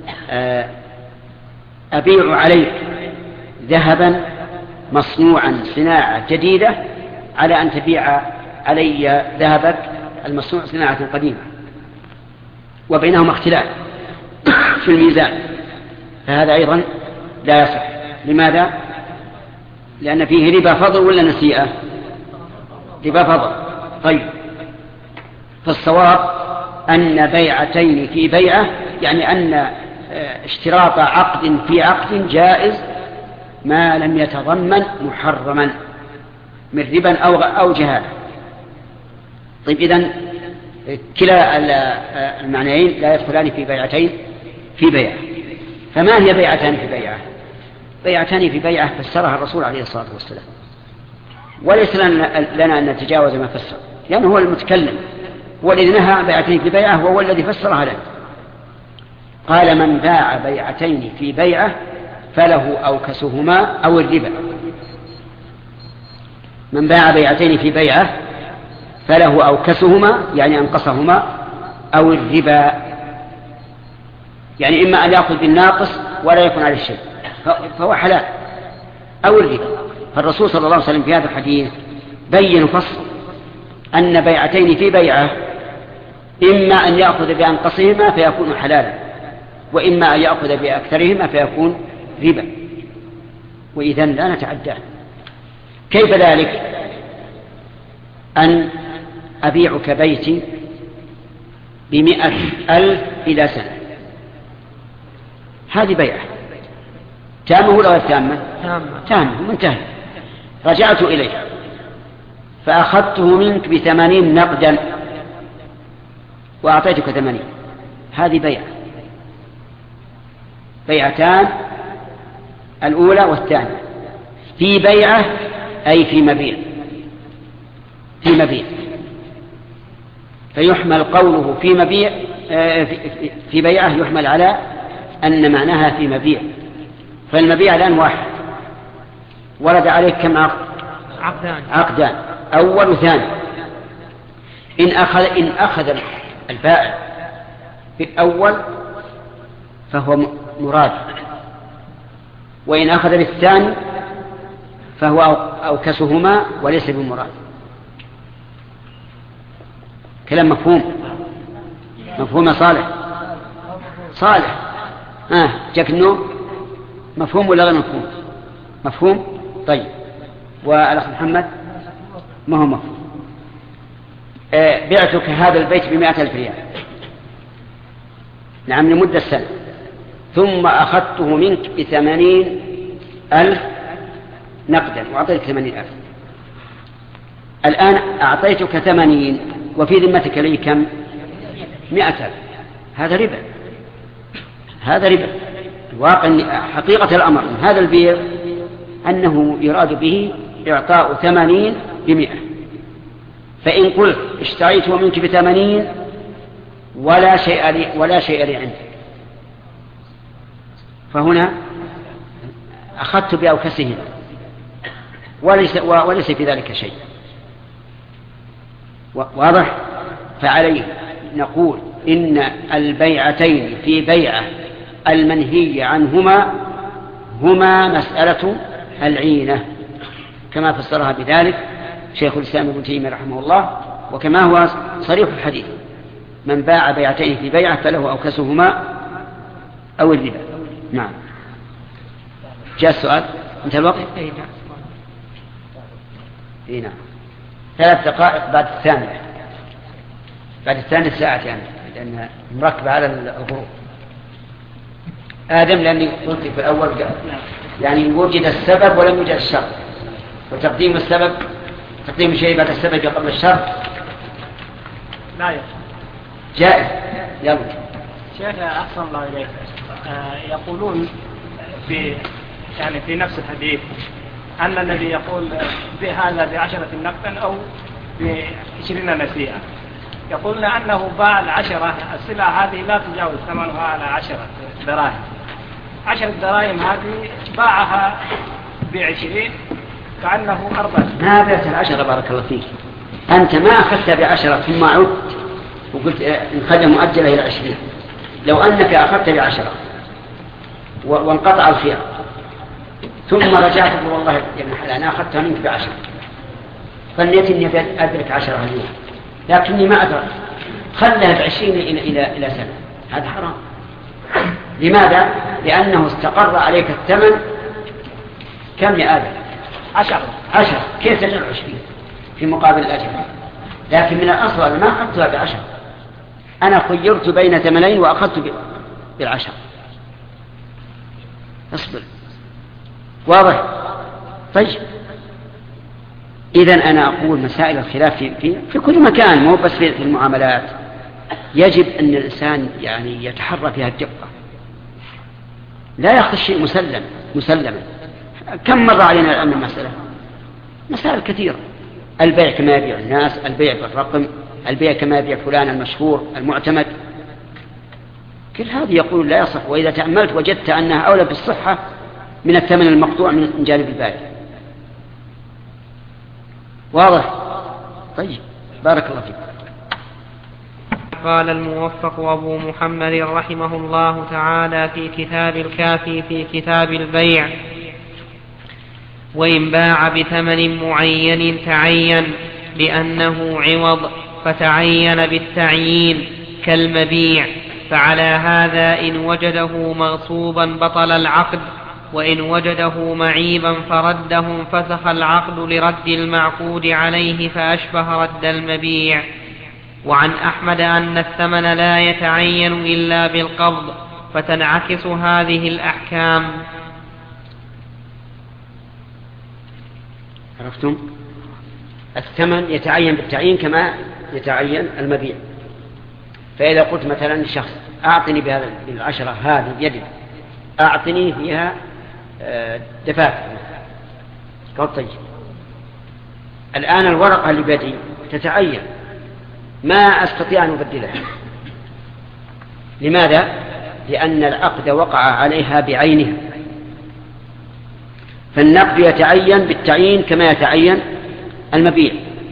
أبيع عليك ذهبا مصنوعا صناعة جديدة على أن تبيع علي ذهبك المصنوع صناعة قديمة، وبينهما اختلاف في الميزان، فهذا أيضا لا يصح. لماذا؟ لأن فيه ربا فضل ولا نسيئة؟ ربا فضل. طيب، فالصواب أن بيعتين في بيعة، يعني أن اشتراط عقد في عقد جائز ما لم يتضمن محرما من ربا أو أو جهالة. طيب، إذن كلا المعنيين لا يدخلان في بيعتين في بيعة. فما هي بيعتان في بيعة؟ بيعتان في بيعة فسرها الرسول عليه الصلاة والسلام، وليس لنا أن نتجاوز ما فسر، لأنه هو المتكلم، هو الذي نهى عن بيعتين في بيعة، وهو الذي فسرها لنا. قال من باع بيعتين في بيعة فله أوكسهما أو الربا. من باع بيعتين في بيعة فله أوكسهما يعني أنقصهما أو الربا، يعني إما أن يأخذ بالناقص ولا يكون عليه شيء فهو حلال، أو الربا. فالرسول صلى الله عليه وسلم في هذا الحديث بين فصل أن بيعتين في بيعة إما أن يأخذ بأنقصهما فيكون حلالا، وإما أن يأخذ بأكثرهما فيكون ربا، وإذن لا نتعداه. كيف ذلك؟ أن أبيعك بيتي بمئة ألف إلى سنة، هذه بيعة تامة ولا غير تامة؟ تامة منتهى. رجعت إليه فأخذته منك بثمانين نقدا وأعطيتك ثمانين، هذه بيعة. بيعتان، الأولى والثانية في بيعة أي في مبيع، في مبيع، فيحمل قوله في مبيع في بيعة يحمل على أن معناها في مبيع. فالمبيع الآن واحد، ورد عليك كم عقد؟ عقدان. عقدان، أول وثاني. إن أخذ إن أخذ البائع بالأول فهو مراد، وإن أخذ بالثاني فهو أوكسهما وليس بمراد. كلام مفهوم؟ مفهوم صالح؟ صالح. آه جاك النوم مفهوم ولا غير مفهوم؟ مفهوم. طيب، والأخ محمد ما هو مفهوم؟ آه بعتك هذا البيت بمائة ألف ريال، نعم، لمدة سنة، ثم أخذته منك بثمانين ألف نقدا وأعطيتك ثمانين ألف. الآن أعطيتك ثمانين وفي ذمتك لي كم؟ مائة ألف. هذا ربا، هذا ربا. الواقع حقيقة الأمر من هذا البيع أنه يراد به إعطاء ثمانين بمئة. فإن قلت اشتريته منك بثمانين ولا شيء لي ولا شيء لي عندك، فهنا أخذت بأوكسهما وليس, وليس في ذلك شيء، واضح؟ فعليه نقول إن البيعتين في بيعة المنهي عنهما هما مسألة العينة كما فسرها بذلك شيخ الإسلام ابن تيمية رحمه الله، وكما هو صريح الحديث: من باع بيعتين في بيعة فله أوكسهما أو الربا. نعم. جاء السؤال. انت الوقت؟ اي نعم. ثلاث دقائق بعد الثانية، بعد الثانية ساعة يعني، لأنها مركبة على الغروب. آدم، لأني قلت في الأول يعني وجد السبب ولم يوجد الشرط، وتقديم السبب تقديم شيء بعد السبب قبل الشرط لا يفعل. جائز. يلا شيخ أحسن الله إليك. آه يقولون في يعني في نفس الحديث أن الذي يقول بهذا بعشرة نقدا أو بعشرين نسيئة، يقول أنه باع العشرة السلعة هذه لا تجاوز ثمنها على عشرة دراهم، عشرة دراهم هذه باعها بعشرين كأنه أربعة. ما بعت العشرة بارك الله فيك، أنت ما أخذتها بعشرة ثم عدت وقلت إن خلي مؤجلة إلى عشرين. لو أنك أخذت بعشرة وانقطع الخيار ثم رجعت تقول والله يا ابن حلال أنا أخذتها منك بعشرة، فنيت إني أدرك عشرة اليوم لكني ما أدرك، خلها بعشرين إلى إلى إلى سنة، هذا حرام. لماذا؟ لأنه استقر عليك الثمن كم يا آدم؟ عشرة. عشرة، كيف تجعل عشرين في مقابل الأجر؟ لكن من الأصل أنا ما أخذتها بعشرة، أنا خيرت بين ثمنين وأخذت بالعشرة. اصبر. واضح؟ طيب إذن أنا أقول مسائل الخلاف في, في, في كل مكان، مو بس في المعاملات، يجب أن الإنسان يعني يتحرى فيها الدقة، لا يأخذ الشيء مسلم مسلما. كم مرة علينا الآن المسألة؟ مسائل كثيرة. البيع كما يبيع الناس، البيع بالرقم، البيع كما يبيع فلان المشهور المعتمد، كل هذه يقول لا يصح، وإذا تأملت وجدت أنها أولى بالصحة من الثمن المقطوع من جانب البائع. واضح؟ طيب بارك الله فيك. قال الموفق أبو محمد رحمه الله تعالى في كتاب الكافي في كتاب البيع: وإن باع بثمن معين تعين لأنه عوض فتعين بالتعيين كالمبيع، فعلى هذا إن وجده مغصوبا بطل العقد، وإن وجده معيبا فرده فسخ العقد لرد المعقود عليه فأشبه رد المبيع. وعن أحمد أن الثمن لا يتعين إلا بالقبض، فتنعكس هذه الأحكام. عرفتم؟ الثمن يتعين بالتعيين كما يتعين المبيع. فإذا قلت مثلا شخص أعطني بهذا العشرة هذه بيدك، أعطني فيها دفاتر، قال طيب الآن الورقة اللي بيدي تتعين، ما أستطيع أن أبدلها. لماذا؟ لأن العقد وقع عليها بعينها، فالنقد يتعين بالتعيين كما يتعين المبيع.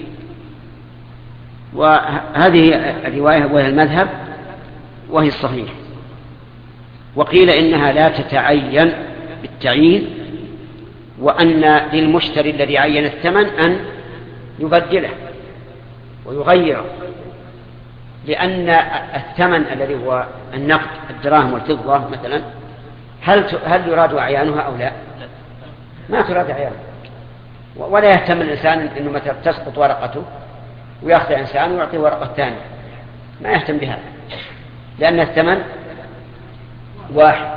وهذه الرواية وهي المذهب وهي الصحيح. وقيل إنها لا تتعين بالتعيين، وأن للمشتري الذي عين الثمن أن يبدله ويغيره، لأن الثمن الذي هو النقد الدراهم والفضة مثلا هل هل يراد أعيانها أو لا؟ ما تراد أعيانها، ولا يهتم الإنسان أنه مثلا تسقط ورقته ويأخذ إنسان ويعطيه ورقة ثانية، ما يهتم بها، لأن الثمن واحد.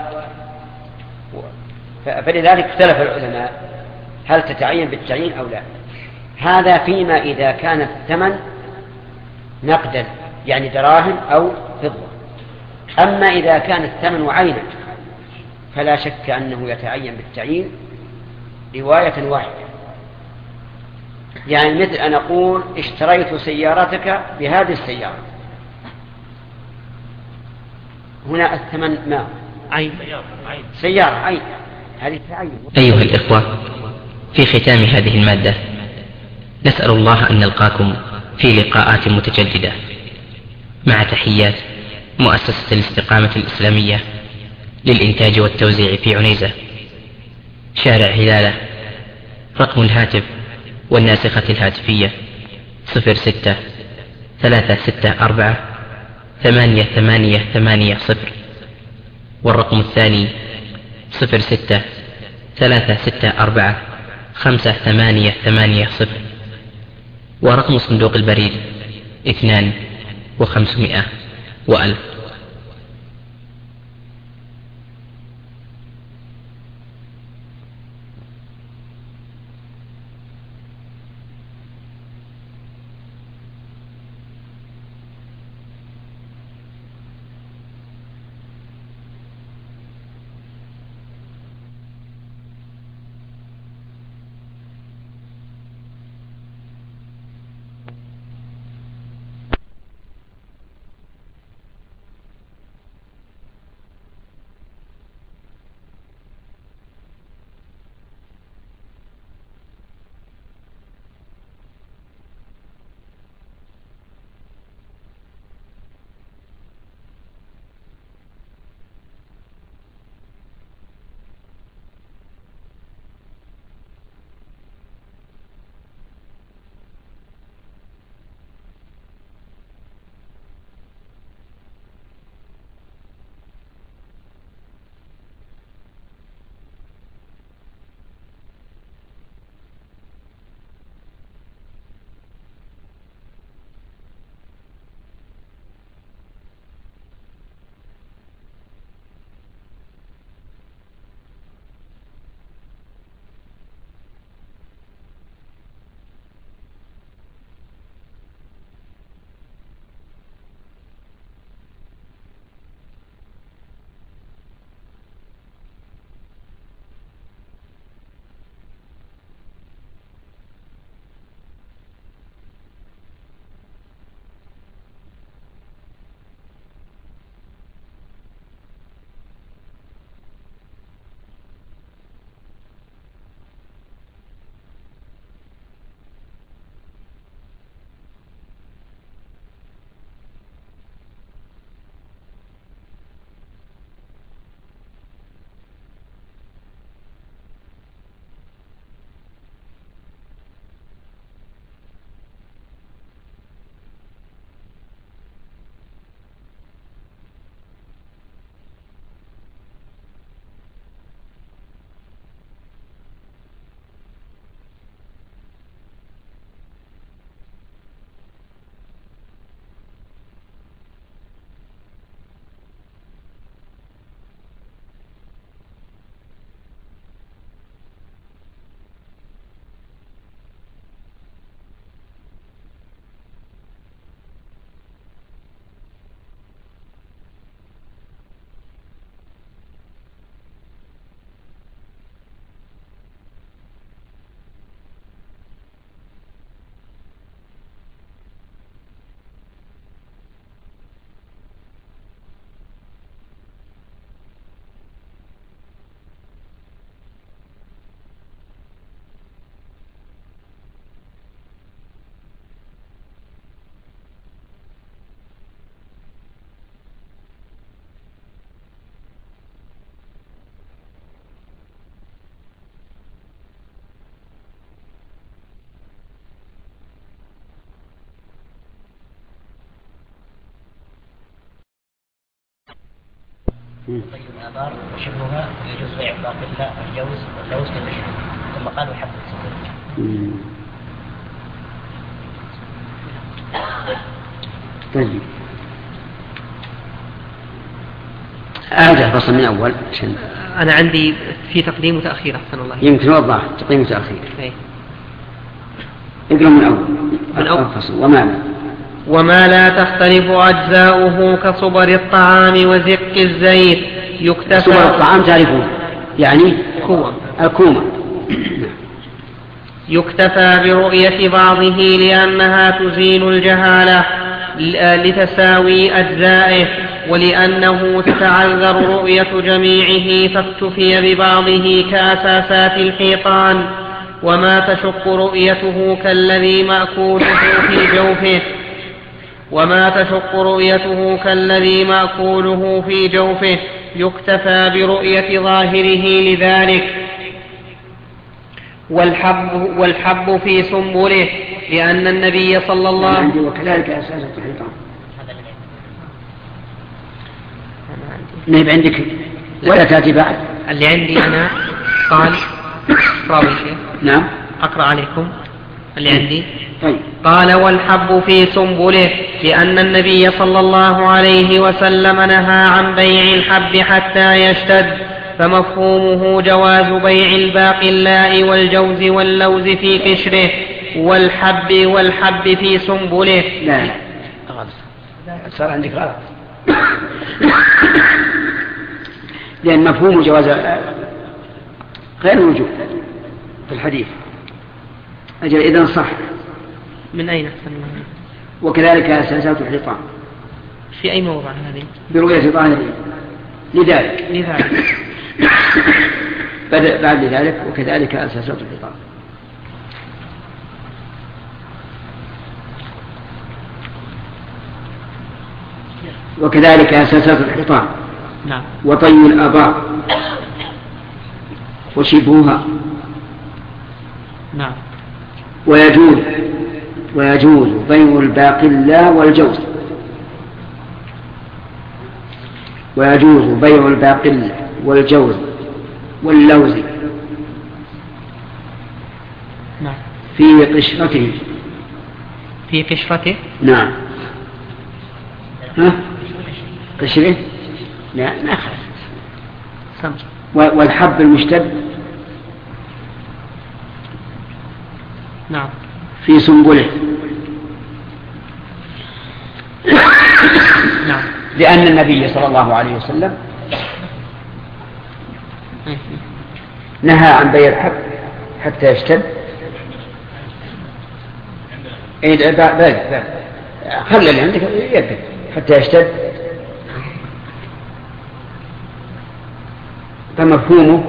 فلذلك اختلف العلماء هل تتعين بالتعيين أو لا. هذا فيما إذا كان الثمن نقدا يعني دراهم أو فضة. أما إذا كان الثمن عينا فلا شك أنه يتعين بالتعيين رواية واحدة. يعني مثل أن أقول اشتريت سيارتك بهذه السيارة، هنا الثمن ما عين سيارة عين، هذه تعين. أيها الإخوة، في ختام هذه المادة نسأل الله أن نلقاكم في لقاءات متجددة، مع تحيات مؤسسة الاستقامة الإسلامية للإنتاج والتوزيع في عنيزة، شارع هلالة. رقم الهاتف والناسخة الهاتفية صفر ستة ثلاثة ستة أربعة ثمانية ثمانية ثمانية صفر، والرقم الثاني صفر ستة ثلاثة ستة أربعة خمسة ثمانية ثمانية صفر، ورقم صندوق البريد اثنان وخمسمائة وألف. طيب الآبار وشبهها يجوز بيع باطلة الجوز واللوز كالمشروب، ثم قالوا حب السكر. طيب أعد الفصل من أول عشان أنا عندي في تقديم وتأخير أحسن الله. يمكن وضح تقديم وتأخير. أي. اقرأ من أول. من أول الفصل وما لا. وما لا تختلف أجزاؤه كصبر الطعام وزق الزيت يكتفى. صبر الطعام تعرفون يعني كوم. الكومة. يكتفى برؤية بعضه لأنها تزيل الجهالة لتساوي أجزائه، ولأنه تتعذر رؤية جميعه فاكتفي ببعضه كأساسات الحيطان. وما تشق رؤيته كالذي مأكوله في جوفه وما تشق رؤيته كالذي مأكوله في جوفه يكتفى برؤية ظاهره لذلك. والحب, والحب في سنبله لأن النبي صلى الله عليه وسلم وكذلك أساسة الحيطان. نهب عندك ولا تأتي بعد اللي عندي أنا قال راوي شيء. نعم أقرأ عليكم اللي عندي. طيب. قال والحب في سنبله لأن النبي صلى الله عليه وسلم نهى عن بيع الحب حتى يشتد فمفهومه جواز بيع الباقلاء والجوز واللوز في قشره والحب والحب في سنبله. لا لا غلط صار عندك غلط لأن مفهوم جواز غير موجود في الحديث. أجل إذن صح. من أين أحسن الله؟ وكذلك أساسات الحيطان. في أي موضع هذه؟ برؤية ظاهره لذلك لذلك بدأ بعد ذلك وكذلك أساسات الحيطان. وكذلك أساسات الحيطان. نعم. وطي الآبار وشبهها. نعم. ويجوز ويجوز بيع الباقلاء والجوز ويجوز بيع الباقلاء والجوز واللوز نعم. في قشرته. في قشرته. نعم. ها قشره لا ما خالف. والحب المشتد نعم في سنبله. نعم. لأن النبي صلى الله عليه وسلم نهى عن بيع الحب حتى يشتد. ايه بالك خلي اللي عندك يبدأ حتى يشتد. فمفهومه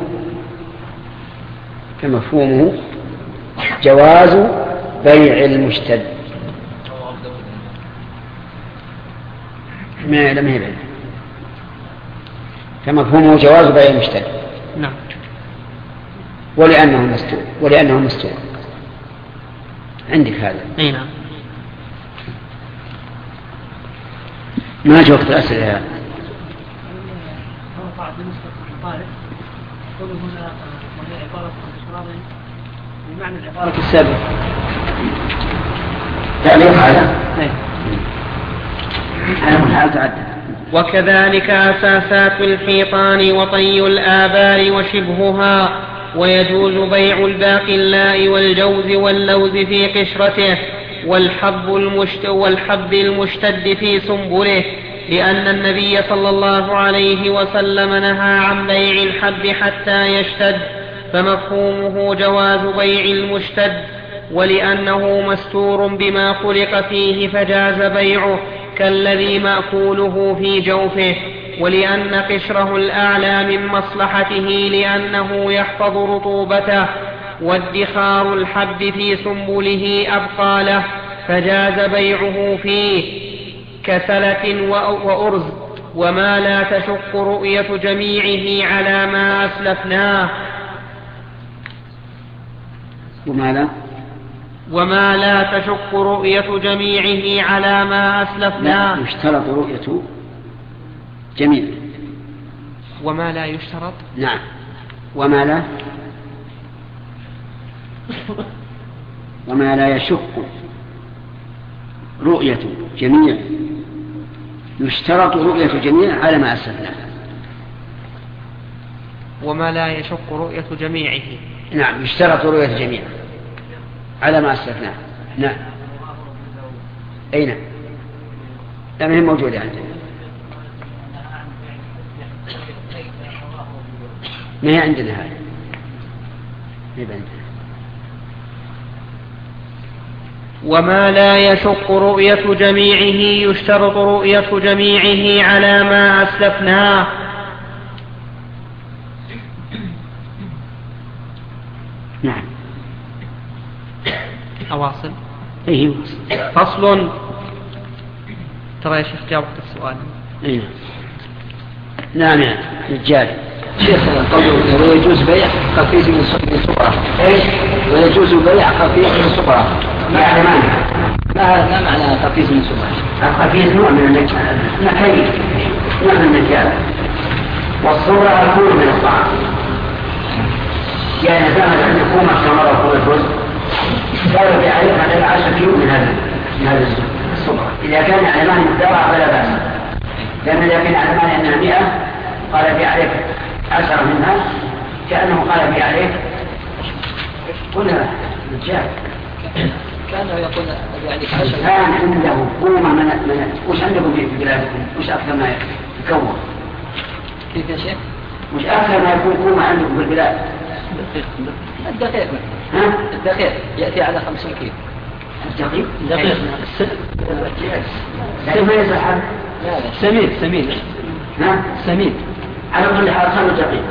فمفهومه جواز بيع المشتد. ما لم يبعد. فمفهومه جواز بيع المشتد. نعم. ولأنه مستور ولأنه مستور عندك هذا. اي نعم. ما جاء وقت الأسئلة هذا. قوله هنا وهي عبارة عن إشراط بمعنى العبارة السابقة. تعليق هذا. هذا تعدد. وكذلك أساسات الحيطان وطي الآبار وشبهها. ويجوز بيع الباقلاء والجوز واللوز في قشرته والحب المشت والحب المشتد في سنبله لأن النبي صلى الله عليه وسلم نهى عن بيع الحب حتى يشتد فمفهومه جواز بيع المشتد ولأنه مستور بما خلق فيه فجاز بيعه كالذي مأكوله في جوفه ولأن قشره الأعلى من مصلحته لأنه يحفظ رطوبته وادخار الحب في سنبله أبقى له فجاز بيعه فيه كسلة وأرز وما لا تشق رؤية جميعه على ما أسلفناه وما لا وما لا تشق رؤية جميعه على ما أسلفناه. لا يشترط رؤية جميع. وما لا يشترط. نعم. وما لا وما لا يشق رؤية جميع يشترط رؤية جميع على ما أسلفناه. وما لا يشق رؤية جميعه. نعم يشترط رؤية جميع على ما أسلفناه. نعم. أي نعم. لا ما هي موجودة عندنا. ما هي عندنا هذه. ما هي عندنا. وما لا يشق رؤية جميعه يشترط رؤية جميعه على ما أسلفناه. نعم. أواصل. إيه. فصل. ترى يا شيخ جاوبت السؤال. إيه. نعم يا رجال. شيخ قوله ويجوز بيع خفيف من الصبرة. ايش؟ ويجوز بيع خفيف من الصبرة. يعني ما ما ما معنى خفيف من الصبرة؟ الخفيف نوع من النكهة، نكهة نوع من النكهة، والصبرة الكون من الطعام. يعني زمان أن يكون التمر وكون الرز قالوا بعرف على العشر كيلو من هذا من هذا الصبرة. إذا كان علمان مقدارها فلا بأس، لأن إذا كان علمان أنها مئة قال بعرف عشرة منها كأنه قال بعرف قلنا رجال. كانه يقول يعني عشرة. كان عنده قومة من من وش عندكم في بلادكم؟ وش أكثر ما يكون؟ كيف يا شيخ؟ وش أكثر ما يكون قومة عندكم في البلاد؟ الدقيق. ها؟ الدقيق يأتي على خمسين كيلو. الدقيق؟ دقيق. لكن ما يصح. لا لا. سميد سميد. ها؟ سميد. على كل حال خمس دقيق.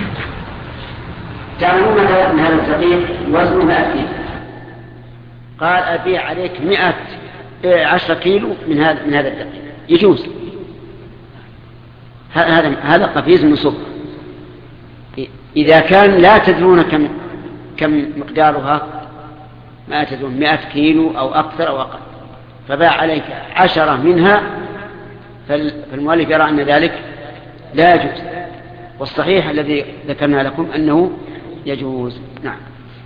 تعلمون مثلا أن هذا الدقيق وزنه مئة كيلو. قال أبيع عليك مئة عشرة كيلو من هذا من هذا الدقيق، يجوز. هذا هذا قفيز من صبر. إذا كان لا تدرون كم كم مقدارها، ما تدرون مئة كيلو أو أكثر أو أقل، فباع عليك عشرة منها، فالمؤلف يرى أن ذلك لا يجوز، والصحيح الذي ذكرنا لكم أنه يجوز. نعم.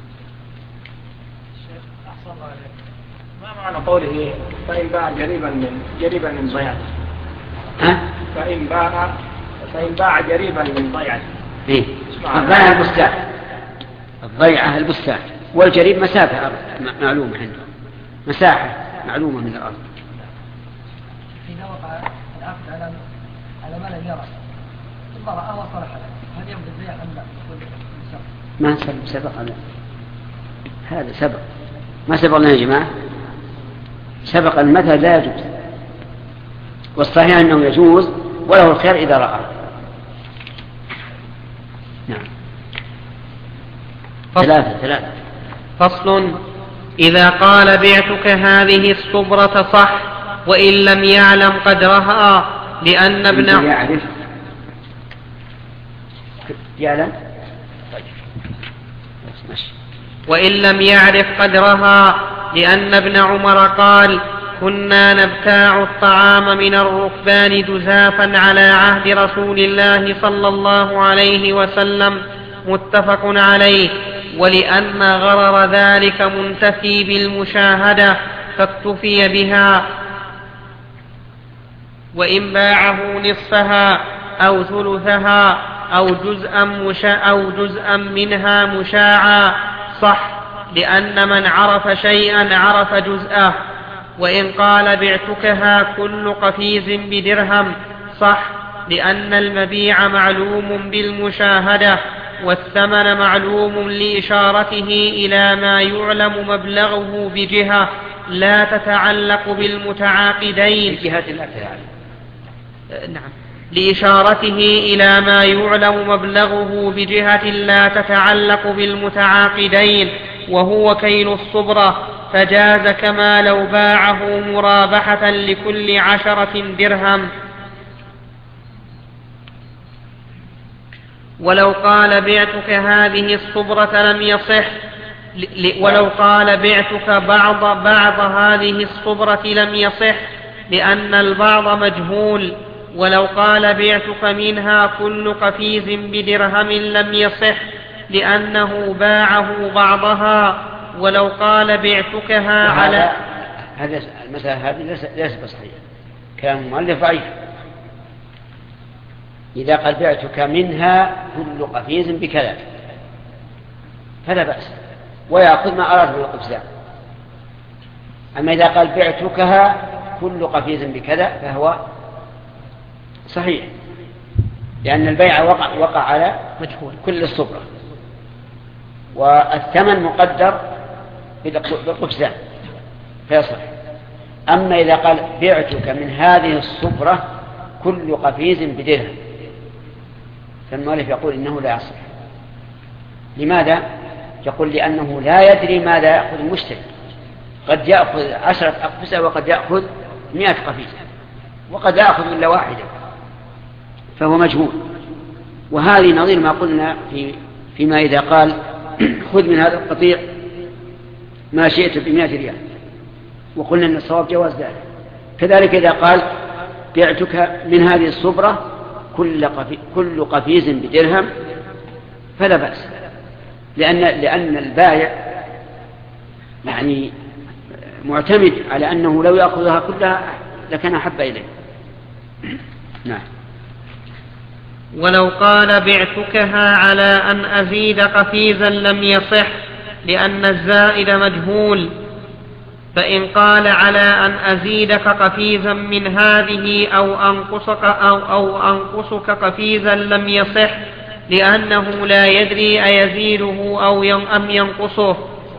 ما معنى قوله فإن باع قريبا من قريبا من ضيعته؟ ها؟ فإن باع فإن باع قريبا من ضيعته. إيه؟ الضيعة البستان، الضيعة البستان، والجريب مسافة معلومة عنده، مساحة معلومة من الأرض. إذا وقع العقد على على ما لم يرى ثم رآه وصرح له، هل يبدو البيع أم لا؟ ما سبق سبق هذا هذا سبق ما سبق لنا يا جماعة، سبق المثل لا يجوز، والصحيح أنه يجوز وله الخير إذا رأى. نعم. ثلاثة ثلاثة. فصل. إذا قال بعتك هذه الصبرة صح وإن لم يعلم قدرها لأن ابن يعرف يعلم وإن لم يعرف قدرها لأن ابن عمر قال كنا نبتاع الطعام من الركبان جزافا على عهد رسول الله صلى الله عليه وسلم، متفق عليه. ولأن غرر ذلك منتفي بالمشاهدة فاكتفي بها، وإن باعه نصفها أو ثلثها أو جزءا, مشا أو جزءا منها مشاعا صح، لأن من عرف شيئا عرف جزءه. وإن قال بعتكها كل قفيز بدرهم صح، لأن المبيع معلوم بالمشاهدة والثمن معلوم لإشارته إلى ما يعلم مبلغه بجهة لا تتعلق بالمتعاقدين بجهة لا تتعلق. نعم، لإشارته إلى ما يعلم مبلغه بجهة لا تتعلق بالمتعاقدين وهو كيل الصبرة، فجاز كما لو باعه مرابحة لكل عشرة درهم. ولو قال بعتك هذه الصبرة لم يصح، ولو قال بعتك بعض بعض هذه الصبرة لم يصح لأن البعض مجهول. ولو قال بعتك منها كل قفيز بدرهم لم يصح لأنه باعه بعضها. ولو قال بعتكها على هذا المسألة هذه ليس بصحيح، كلام المؤلف ضعيف. إذا قال بعتك منها كل قفيز بكذا فلا بأس، ويأخذ ما أراد من القفزان. أما إذا قال بعتكها كل قفيز بكذا فهو صحيح، لأن البيع وقع, وقع على مجهول كل الصبرة، والثمن مقدر بالقفزان فيصح. أما إذا قال بعتك من هذه الصبرة كل قفيز بدرهم فالمؤلف يقول إنه لا يصح. لماذا؟ يقول لأنه لا يدري ماذا يأخذ المشتري، قد يأخذ عشرة أقفصة وقد يأخذ مئة قفيزة وقد لا يأخذ إلا واحدة، فهو مجهول. وهذه نظير ما قلنا في فيما إذا قال خذ من هذا القطيع ما شئت بمئة ريال، وقلنا أن الصواب جواز ذلك. كذلك إذا قال بعتك من هذه الصبرة كل, كل قفيز بدرهم فلا بأس، لأن, لأن البائع يعني معتمد على أنه لو يأخذها كلها لكان أحب إليه. نعم. ولو قال بعتكها على أن أزيد قفيزا لم يصح لأن الزائد مجهول، فإن قال على أن أزيدك قفيزا من هذه أو أنقصك, أو, أو أنقصك قفيزا لم يصح لأنه لا يدري أيزيده أو أم ينقصه.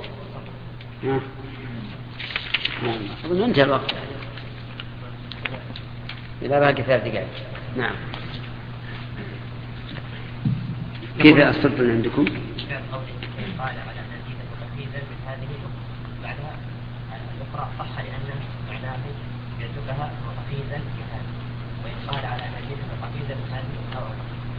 أظن انتهى الوقت إذا باقي ثلاث دقائق. نعم. كيف أصدقون عندكم؟ قال على أن أزيد قفيزا من هذه بعدها الأخرى صح لأن معناه بعتكها قفيزا من هذه، وإن قال على أن أزيد قفيزا من هذه أو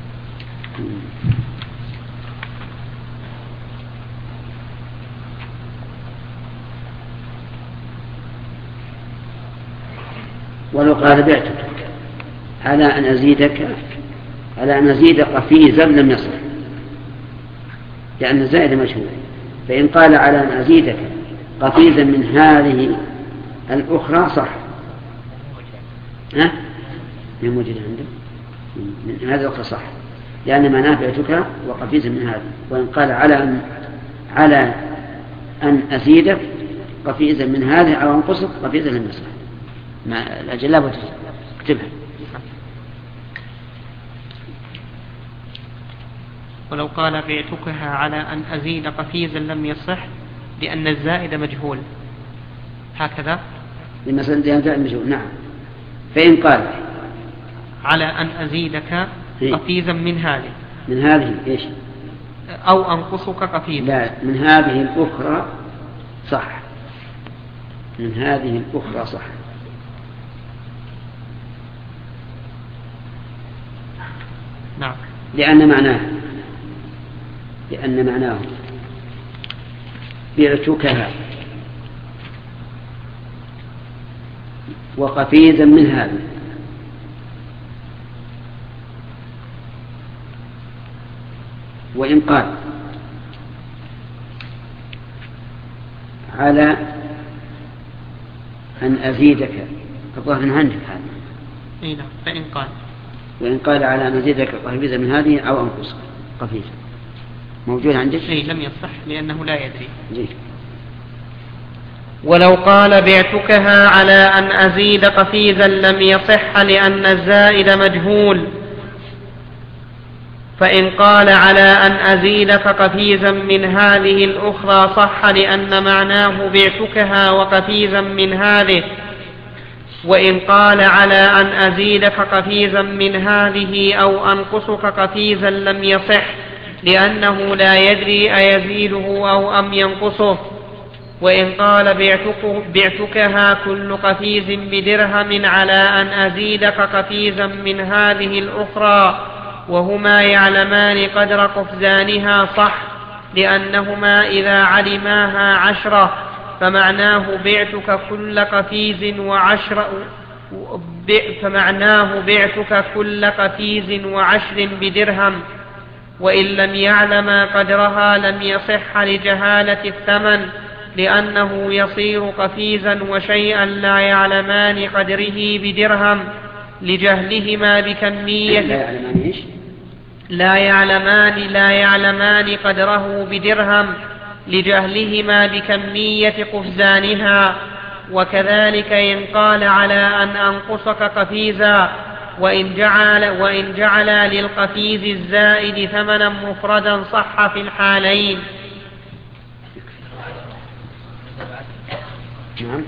ولو قال بعتك على أن أزيدك على أن أزيد قفيزا لم يصح لأن الزائد مجهول. فإن قال على أن أزيدك قفيزا من هذه الأخرى صح. ها؟ من موجود عنده من هذه الأخرى صح لأن ما نافعتك وقفيزا من هذه. وإن قال على أن على أن أزيدك قفيزا من هذه أو أنقصك قفيزا لم يصح. ما الأجل لا تكتبها. ولو قال بعتكها على أن أزيد قفيزا لم يصح لأن الزائد مجهول هكذا لمثلا الزائد مجهول. نعم. فإن قال على أن أزيدك قفيزا من هذه من هذه إيش أو أنقصك قفيزا لا من هذه الأخرى صح من هذه الأخرى صح. نعم. لأن معناه لأن معناه بعتكها وقفيزا من هذا. وإن قال على أن أزيدك الظاهر من عندك هذا. إيه نعم. فإن قال وإن قال على أن أزيدك قفيزا من هذه أو أنقص قفيزا موجود عندك؟ إيه لم يصح لأنه لا يدري. جيد. ولو قال بعتكها على أن أزيد قفيزا لم يصح لأن الزائد مجهول، فإن قال على أن أزيدك قفيزا من هذه الأخرى صح لأن معناه بعتكها وقفيزا من هذه. وإن قال على أن أزيدك قفيزا من هذه أو أنقصك قفيزا لم يصح لأنه لا يدري أيزيده أو أم ينقصه. وإن قال بعتك بعتكها كل قفيز بدرهم على أن أزيدك قفيزا من هذه الأخرى وهما يعلمان قدر قفزانها صح لأنهما إذا علماها عشرة فمعناه بعتك كل قفيز وعشر فمعناه بعتك كل قفيز وعشر بدرهم. وإن لم يعلم قدرها لم يصح لجهالة الثمن لأنه يصير قفيزا وشيئا لا يعلمان قدره بدرهم لجهلهما بكمية لا يعلمان إيش؟ لا يعلمان لا يعلمان قدره بدرهم لجهلهما بكمية قفزانها. وكذلك إن قال على أن أنقصك قفيزا وإن جعل, وإن جعل للقفيز الزائد ثمنا مفردا صح في الحالين. نعم.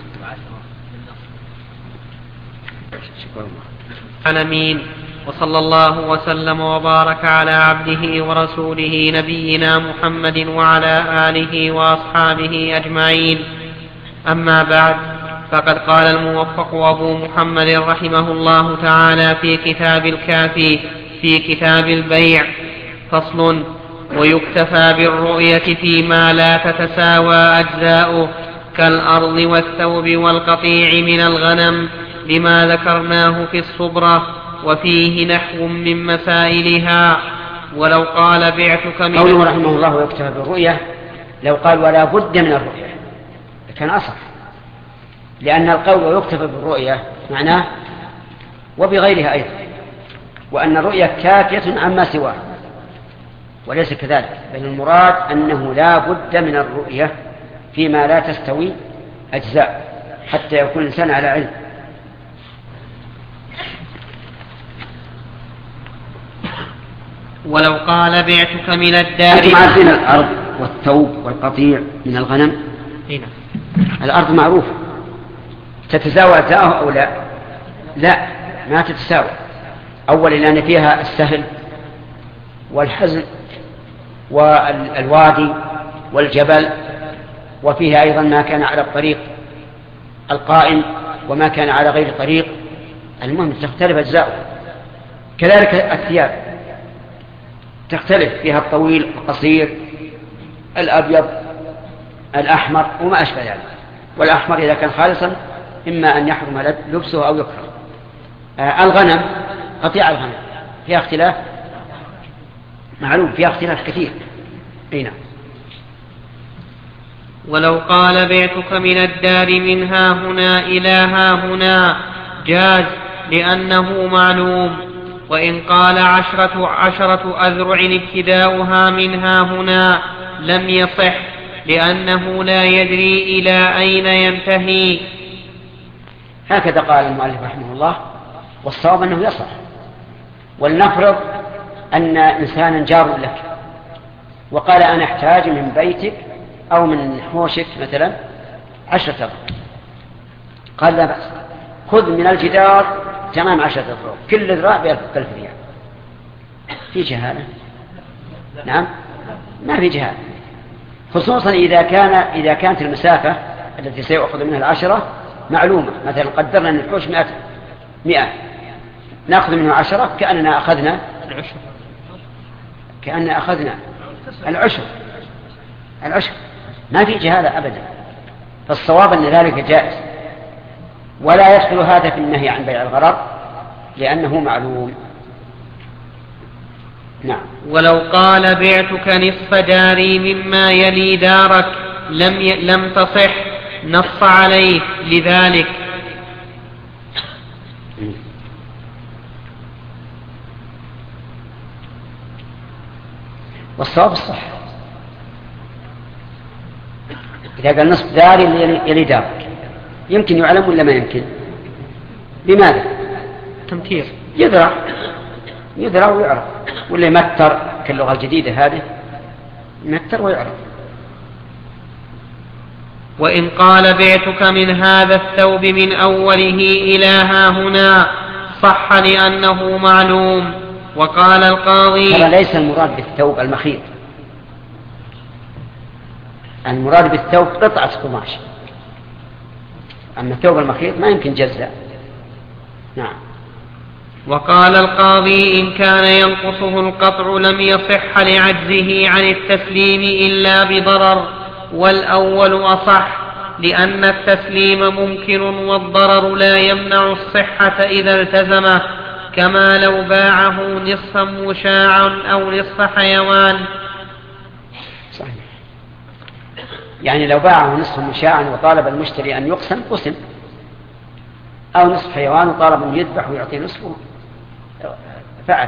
العالمين وصلى الله وسلم وبارك على عبده ورسوله نبينا محمد وعلى آله وأصحابه أجمعين. أما بعد، فقد قال الموفق أبو محمد رحمه الله تعالى في كتاب الكافي في كتاب البيع: فصل: ويكتفى بالرؤية فيما لا تتساوى أجزاؤه كالأرض والثوب والقطيع من الغنم لما ذكرناه في الصبرة، وفيه نحو من مسائلها. ولو قال بعتك من قوله رحمه الله ويكتفى بالرؤية، لو قال ولا بد من الرؤية كان أصح، لأن القول ويكتفى بالرؤية معناه وبغيرها أيضا، وأن الرؤية كافية عما سواه، وليس كذلك، بل المراد أنه لا بد من الرؤية فيما لا تستوي أجزاء حتى يكون الإنسان على علم. ولو قال بعتك من الدار، أنتم عارفين الأرض والثوب والقطيع من الغنم؟ هنا. الأرض معروفة، تتساوى أجزاءه أو لا؟ لا، ما تتساوى. أولا لأن فيها السهل والحزن والوادي والجبل، وفيها أيضا ما كان على الطريق القائم وما كان على غير طريق، المهم تختلف أجزاؤه. كذلك الثياب تختلف، فيها الطويل القصير الأبيض الأحمر وما أشبه ذلك، والأحمر إذا كان خالصا إما أن يحرم لبسه أو يكره. آه الغنم، قطيع الغنم فيها اختلاف معلوم، فيها اختلاف كثير. هنا. ولو قال بعتك من الدار من ها هنا إلى ها هنا جاز لأنه معلوم، وإن قال عشرة, عشرة أذرع ابتداؤها من ها هنا لم يصح، لأنه لا يدري إلى أين ينتهي. هكذا قال المؤلف رحمه الله، والصواب أنه يصح. ولنفرض أن إنسانا جار لك وقال أنا أحتاج من بيتك أو من حوشك مثلا عشرة أذرع، قال لا بأس، خذ من الجدار تمام عشرة أذرع، كل ذراع بألف ريال. في جهالة؟ نعم، ما في جهالة، خصوصا إذا كان إذا كانت المسافة التي سيأخذ منها العشرة معلومة. مثلا قدرنا أن الحوش مئة مئة نأخذ منه عشرة، كأننا أخذنا العشر، كأننا أخذنا العشر العشر ما في جهالة أبدا. فالصواب أن ذلك جائز، ولا يدخل هذا في النهي عن بيع الغرر لأنه معلوم. نعم. ولو قال بعتك نصف داري مما يلي دارك لم ي... لم تصح، نص عليه لذلك. والصواب الصح. إذا قال نصف داري يلي دارك يمكن يعلم ولا ما يمكن؟ بماذا؟ تمتير، يدرع يدرع ويعرف، ولا يمتر كاللغة الجديدة هذه، يمتر ويعرف. وإن قال بعتك من هذا الثوب من أوله إلى ها هنا صح لأنه معلوم. وقال القاضي ترى ليس المراد بالثوب المخيط، المراد بالثوب قطعة قماش، أما الثوب المخيط ما يمكن جزء. نعم. وقال القاضي إن كان ينقصه القطع لم يصح لعجزه عن التسليم إلا بضرر، والأول أصح، لأن التسليم ممكن والضرر لا يمنع الصحة إذا التزمه، كما لو باعه نصفا مشاعا أو نصف حيوان. صحيح. يعني لو باعه نصفا مشاعا وطالب المشتري أن يقسم قسم، أو نصف حيوان وطالب أن يذبح ويعطي نصفه فعل.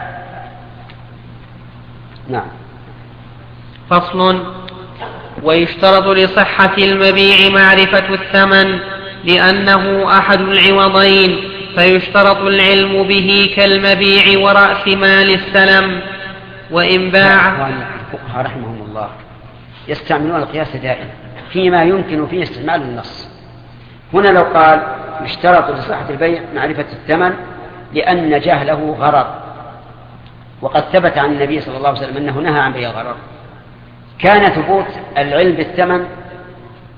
نعم. فصل: ويشترط لصحة المبيع معرفة الثمن لأنه أحد العوضين، فيشترط العلم به كالمبيع ورأس مال السلم. وإن باع الفقهاء رحمهم الله يستعملون القياس دائما فيما يمكن فيه استعمال النص. هنا لو قال يشترط لصحة البيع معرفة الثمن لأن جهله غرر، وقد ثبت عن النبي صلى الله عليه وسلم أنه نهى عن بيع الغرر، كان ثبوت العلم بالثمن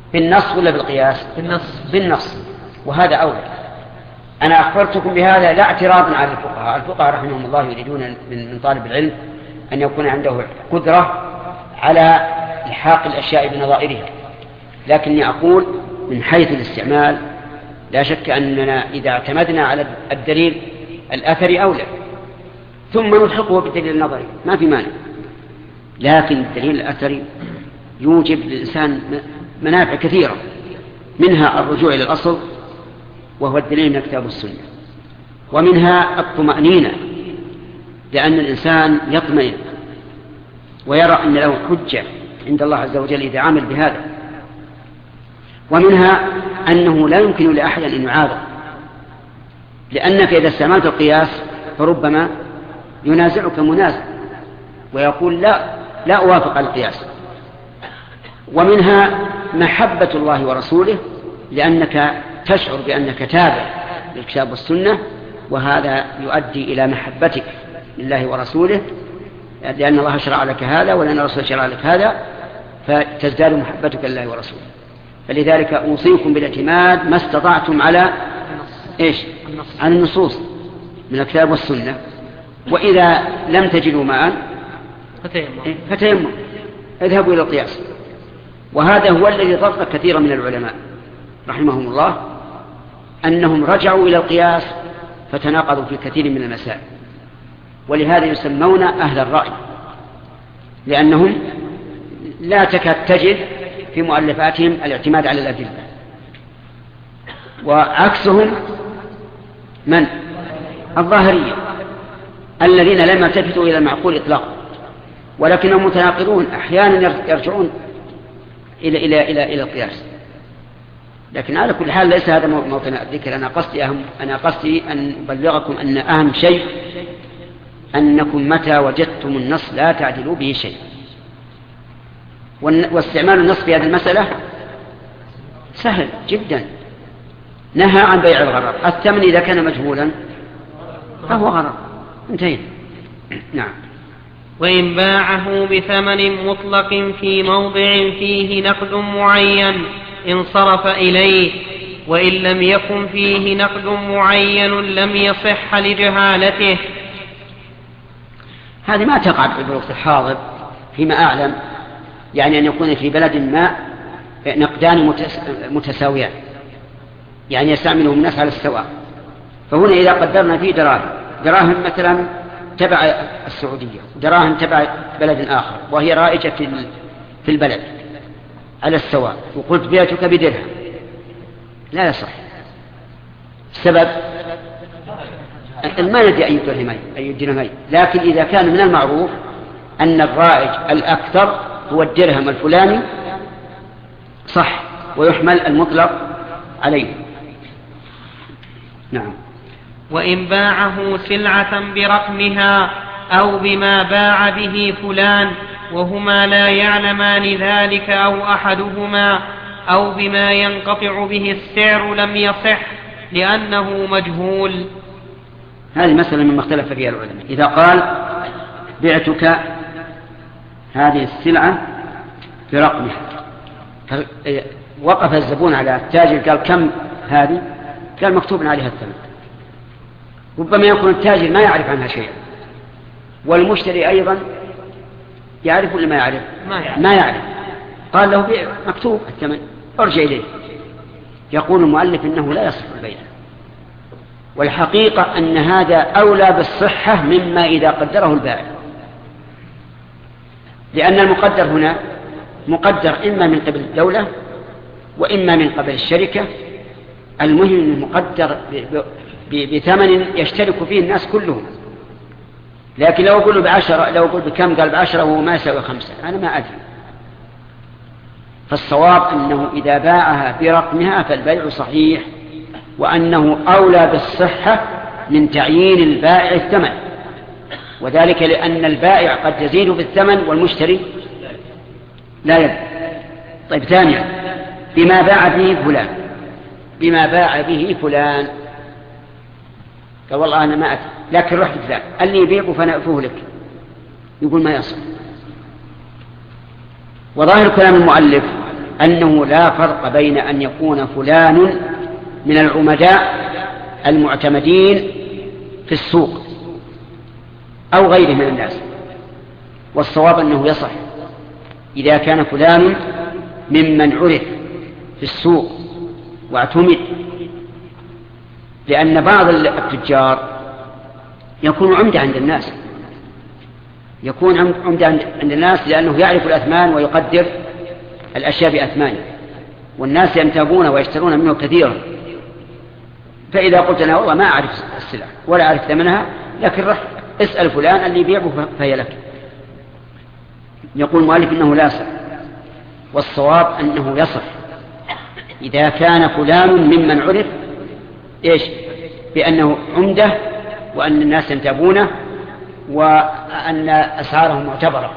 بالنص ولا بالقياس؟ بالنص. بالنص، وهذا أولى. أنا أخبرتكم بهذا لا اعتراضا على الفقهاء. الفقهاء رحمهم الله يريدون من طالب العلم أن يكون عنده قدرة على إلحاق الأشياء بنظائرها، لكني أقول من حيث الاستعمال لا شك أننا إذا اعتمدنا على الدليل الأثري أولى، ثم نلحقه بالدليل النظري ما في مانع. لكن الدليل الأثري يوجب للإنسان منافع كثيرة، منها الرجوع إلى الأصل وهو الدليل من الكتاب والسنة، ومنها الطمأنينة لأن الإنسان يطمئن ويرى أن له حجة عند الله عز وجل إذا عمل بهذا، ومنها أنه لا يمكن لأحد أن يعارض، لأنك إذا استعملت القياس فربما ينازعك منازع ويقول لا لا أوافق على القياس. ومنها محبة الله ورسوله لأنك تشعر بأنك تابع للكتاب والسنة، وهذا يؤدي إلى محبتك لله ورسوله، لأن الله شرع لك هذا ولأن الرسول شرع لك هذا، فتزداد محبتك لله ورسوله. فلذلك أوصيكم بالاعتماد ما استطعتم على إيش؟ على النصوص من الكتاب والسنة، وإذا لم تجدوا ماء فتيمم، اذهبوا إلى القياس. وهذا هو الذي ضر كثيرا من العلماء رحمهم الله، أنهم رجعوا إلى القياس فتناقضوا في كثير من المسائل، ولهذا يسمون أهل الرأي، لأنهم لا تكاد تجد في مؤلفاتهم الاعتماد على الأدلة. وعكسهم من؟ الظاهرية الذين لم يلتفتوا إلى المعقول إطلاقا، ولكنهم متناقضون أحيانا يرجعون إلى إلى إلى إلى القياس. لكن على كل حال ليس هذا موطن الذكر. أنا قصدي أهم أنا قصدي أن أبلغكم أن أهم شيء أنكم متى وجدتم النص لا تعدلوا به شيء. واستعمال النص في هذه المسألة سهل جدا. نهى عن بيع الغرر، الثمن إذا كان مجهولا فهو غرر، انتهينا. نعم. وإن باعه بثمن مطلق في موضع فيه نقد معين انصرف إليه، وإن لم يكن فيه نقد معين لم يصح لجهالته. هذه ما تقع في الوقت الحاضر فيما أعلم، يعني أن يكون في بلد ما نقدان متساويان، يعني يستعملهم الناس على السواء. فهنا إذا قدرنا فيه دراهم دراهم مثلا تبع السعودية دراهم تبع بلد آخر وهي رائجة في البلد على السواء، وقلت بيعتك بدرهم، لا يصح. السبب ما ندري أي درهمين أي درهمين، لكن إذا كان من المعروف أن الرائج الأكثر هو الدرهم الفلاني صح، ويحمل المطلق عليه. نعم. وإن باعه سلعة برقمها أو بما باع به فلان وهما لا يعلمان ذلك أو أحدهما، أو بما ينقطع به السعر لم يصح لأنه مجهول. هذه مسألة مما اختلف فيها العلماء. إذا قال بعتك هذه السلعة برقمها، وقف الزبون على التاجر قال كم هذه؟ قال مكتوب عليها الثمن. ربما يكون التاجر ما يعرف عنها شيئا، والمشتري أيضا يعرف ولا ما يعرف؟ ما يعرف, ما يعرف. قال له بيع مكتوب الثمن، ارجع إليه. يقول المؤلف إنه لا يصح البيع، والحقيقة أن هذا أولى بالصحة مما إذا قدره البائع، لأن المقدر هنا مقدر إما من قبل الدولة وإما من قبل الشركة. المهم مقدر بثمن يشترك فيه الناس كلهم. لكن لو أقول بعشرة، لو أقول بكم قال بعشرة وهو ما يساوي خمسة، أنا ما أدري. فالصواب أنه إذا باعها برقمها فالبيع صحيح، وأنه أولى بالصحة من تعيين البائع الثمن، وذلك لأن البائع قد يزيد بالثمن والمشتري لا يزيد. طيب ثانيا، بما باع به فلان بما باع به فلان قال والله أنا ما أتي لكن رحت فلان قال لي يبيعه فنأفوه لك، يقول ما يصح. وظاهر كلام المؤلف أنه لا فرق بين أن يكون فلان من العمداء المعتمدين في السوق أو غيره من الناس، والصواب أنه يصح إذا كان فلان ممن عرف في السوق واعتمد، لأن بعض التجار يكون عمدة عند الناس، يكون عمدة عند الناس لأنه يعرف الأثمان ويقدر الأشياء بأثمانه، والناس ينتابون ويشترون منه كثيرا. فإذا قلت أنا والله ما أعرف السلع ولا أعرف ثمنها، لكن رح اسأل فلان اللي يبيعه فهي لك. يقول المؤلف إنه لا يصح، والصواب أنه يصح إذا كان فلان ممن عرف إيش بأنه عمدة وأن الناس ينتابونه وأن أسعاره معتبرة.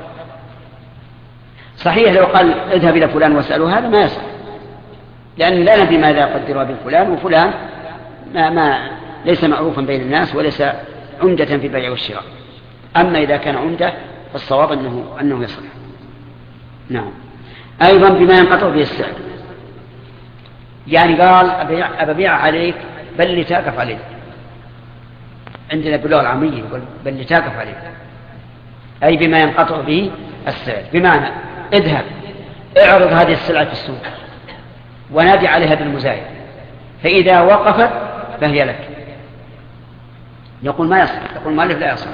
صحيح لو قال اذهب إلى فلان واسأله هذا ما يصح، لأن لا ندري ماذا يقدر بفلان، وفلان ما, ما ليس معروفا بين الناس وليس عمدة في البيع والشراء. أما إذا كان عمدة فالصواب أنه, أنه يصح. نعم. أيضا بما ينقطع به السعر، يعني قال أبيع عليك بل لتاقف عليك، عندنا باللغة العامية يقول بل لتاقف عليك، أي بما ينقطع به السعر، بمعنى اذهب اعرض هذه السلعة في السوق ونادي عليها بالمزايد، فإذا وقفت فهي لك. يقول ما يصح، يقول المؤلف لا يصح.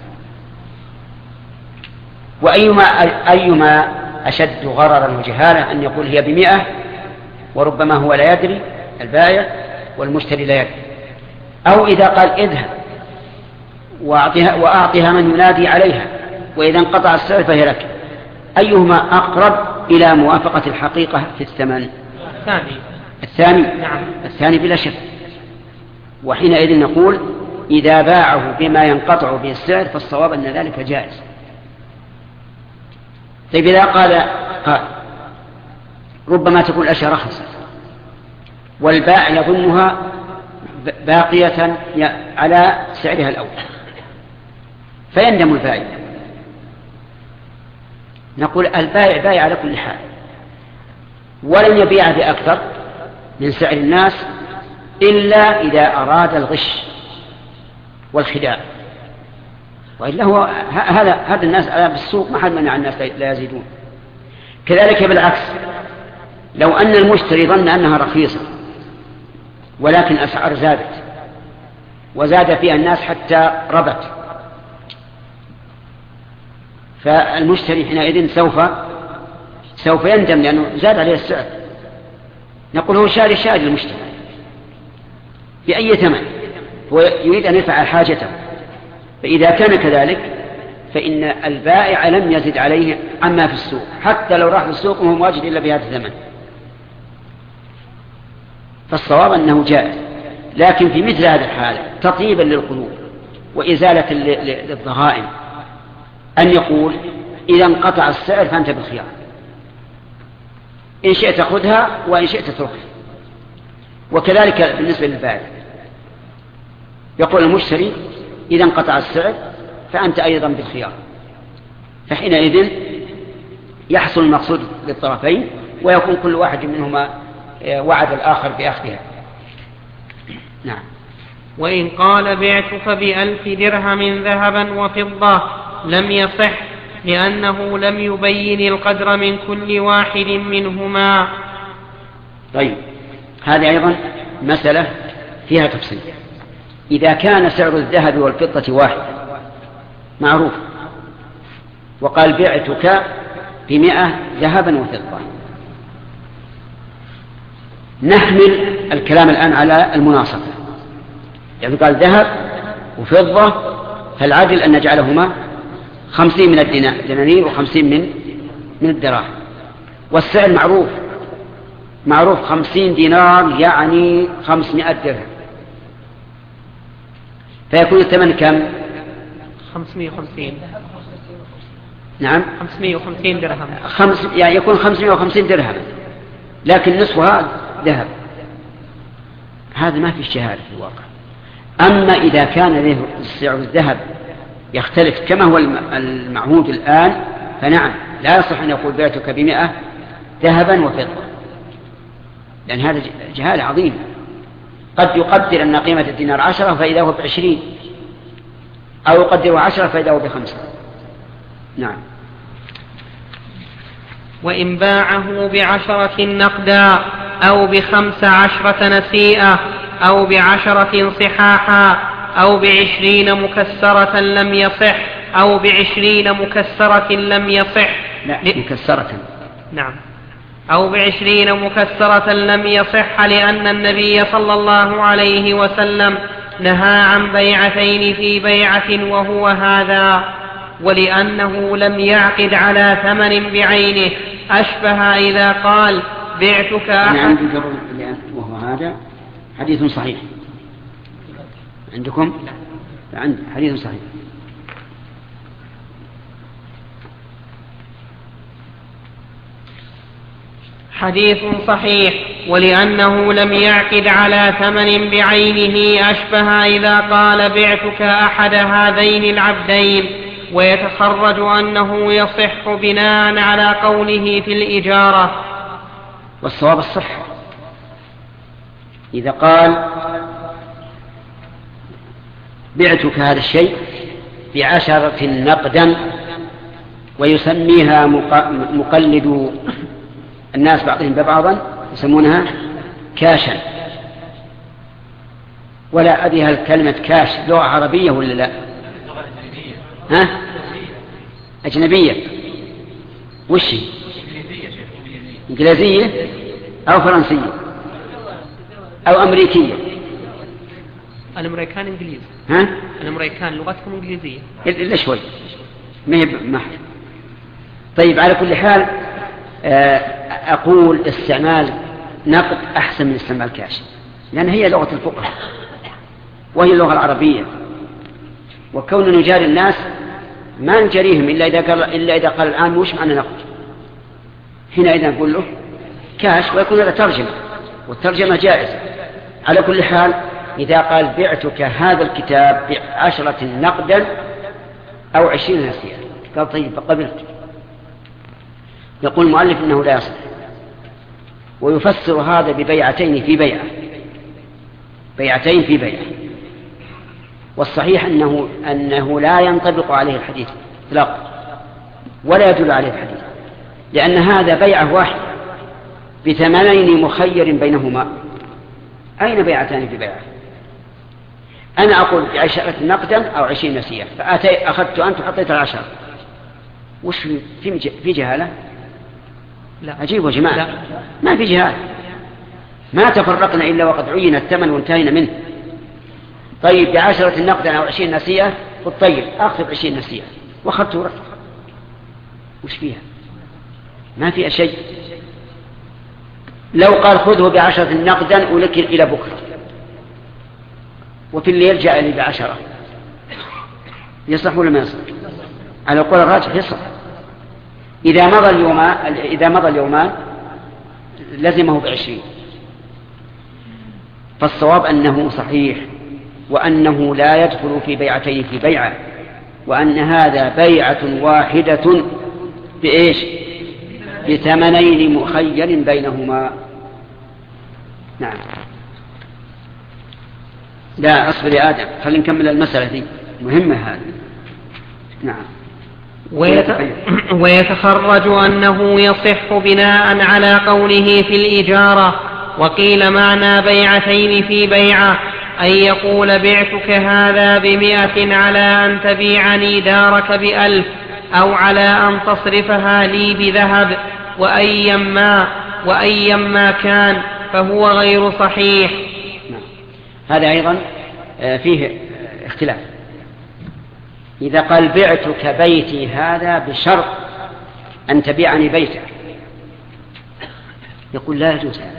وأيما أيما أشد غررا وجهالا أن يقول هي بمئة وربما هو لا يدري البائع والمشتري لا يدري، أو إذا قال اذهب وأعطيها, وأعطيها من ينادي عليها وإذا انقطع السعر فهي لك، أيهما أقرب إلى موافقة الحقيقة في الثمن؟ الثاني. الثاني. نعم. الثاني بلا شك. وحينئذ نقول إذا باعه بما ينقطع به السعر فالصواب أن ذلك جائز. طيب إذا قال قال ربما تكون الأشياء رخصة والبائع يظنها باقية على سعرها الأول فيندم البائع، نقول البائع بايع على كل حال ولن يبيع بأكثر من سعر الناس إلا إذا أراد الغش والخداع، وإلا هو هذا هذا الناس على بالسوق ما حد منع الناس لا يزيدون. كذلك بالعكس، لو أن المشتري ظن أنها رخيصة ولكن أسعار زادت وزاد فيها الناس حتى ربت، فالمشتري حينئذ سوف سوف يندم لأنه زاد عليه السعر. نقول هو شاري شاري المشتري بأي ثمن، هو يريد أن يدفع حاجته، فإذا كان كذلك فإن البائع لم يزد عليه عما في السوق حتى لو راح في السوق وهو واجد إلا بهذا الثمن. فالصواب أنه جائز، لكن في مثل هذه الحالة تطيبا للقلوب وإزالة للضغائن أن يقول إذا انقطع السعر فأنت بالخيار، إن شئت خذها وإن شئت تركها. وكذلك بالنسبة للبائع يقول المشتري إذا انقطع السعر فأنت أيضا بالخيار، فحينئذ يحصل المقصود للطرفين ويكون كل واحد منهما وعد الآخر بأخذها. نعم. وإن قال بعتك بألف درهم ذهبا وفضة لم يصح لأنه لم يبين القدر من كل واحد منهما. طيب هذه أيضا مسألة فيها تفصيل. إذا كان سعر الذهب والفضة واحد معروف وقال بعتك بمئة ذهبا وفضة، نحمل الكلام الآن على المناصفة، يعني قال ذهب وفضة فالعدل أن نجعلهما خمسين من الدنانير وخمسين من من الدراهم، والسعر معروف معروف خمسين دينار يعني خمسمائة درهم، فيكون الثمن كم؟ خمسمائة وخمسين. نعم خمسمائة وخمسين درهم. خمس يعني يكون خمسمائة وخمسين درهم، لكن نصفها ذهب. هذا ما في شهادة في الواقع. أما إذا كان له سعر الذهب يختلف كما هو المعهود الآن فنعم لا يصح أن يقول بعتك بمئة ذهبا وفضة، لأن هذا جهالة عظيمة. قد يقدر أن قيمة الدينار عشرة فإذا هو بعشرين، أو يقدر عشرة فإذا هو بخمسة. نعم. وإن باعه بعشرة نقدا أو بخمس عشرة نسيئة أو بعشرة صحاحا أو بعشرين مكسرة لم يصح أو بعشرين مكسرة لم يصح. لا مكسرة. نعم. أو بعشرين مكسرة لم يصح، لأن النبي صلى الله عليه وسلم نهى عن بيعتين في بيعة وهو هذا، ولأنه لم يعقد على ثمن بعينه، أشبه إذا قال بعتك أحد. وهو هذا حديث صحيح عندكم؟ عند حديث صحيح. حديث صحيح، ولأنه لم يعقد على ثمن بعينه، أشبه إذا قال بعتك أحد هذين العبدين، ويتخرج أنه يصح بناء على قوله في الإجارة. والصواب الصحة. إذا قال بعتك هذا الشيء بعشرة نقدا، ويسميها مقلد الناس بعضهم ببعضا يسمونها كاشا، ولا أدري هل كلمة كاش لغة عربية ولا لا؟ ها؟ أجنبية. وش هي؟ إنجليزية أو فرنسية أو أمريكية؟ الأمريكان إنجليز. ها؟ الأمريكان لغتهم إنجليزية. إلا شوي ما هي محر. طيب على كل حال أقول استعمال نقد أحسن من استعمال كاش، لأن هي لغة الفقهاء وهي اللغة العربية، وكون نجاري الناس ما نجريهم إلا إذا قال, إلا إذا قال الآن وش معنى نقد، حينئذ نقول له كاش، ويكون هذا ترجمة، والترجمة جائزة. على كل حال إذا قال بعتك هذا الكتاب بعشرة نقدا أو عشرين نسيئة، قال طيب قبلت. يقول المؤلف إنه لا يصح، ويفسر هذا ببيعتين في بيعة، بيعتين في بيعة. والصحيح أنه, أنه لا ينطبق عليه الحديث إطلاقا، ولا يدل عليه الحديث، لأن هذا بيعة واحدة بثمنين مخير بينهما. أين بيعتان في بيعة؟ أنا أقول بعشرة نقدا أو عشرين نسيئة، فأخذت أنت وحطيت العشرة، وش في, في جهالة؟ لا. عجيب يا جماعة، ما في جهالة، ما تفرقنا إلا وقد عين الثمن وانتهينا منه. طيب بعشرة نقدا أو عشرين نسيئة، والطيب أخذ عشرين نسيئة وأخذت ورث، وش فيها؟ ما فيها شيء. لو قال خذه بعشرة نقدا ولك إلى بكرة، وفي الليل جاء لي بعشرة، يصح ولا ما يصح؟ على القول الراجح يصح. إذا مضى اليومان إذا مضى اليومان لزمه بعشرين. فالصواب أنه صحيح، وأنه لا يدخل في بيعتين في بيعة، وأن هذا بيعة واحدة بإيش؟ بثمنين مخير بينهما. نعم. لا أصبر يا آدم، خلينا نكمل المسألة دي مهمة هذه. نعم. ويتخرج أنه يصح بناء على قوله في الإجارة. وقيل معنى بيعتين في بيعة أن يقول بعتك هذا بمئة على أن تبيعني دارك بألف، أو على أن تصرفها لي بذهب، وأيما وأيما كان فهو غير صحيح. هذا أيضا فيه اختلاف. إذا قال بعتك بيتي هذا بشرط أن تبيعني بيتك، يقول لا يجوز هذا،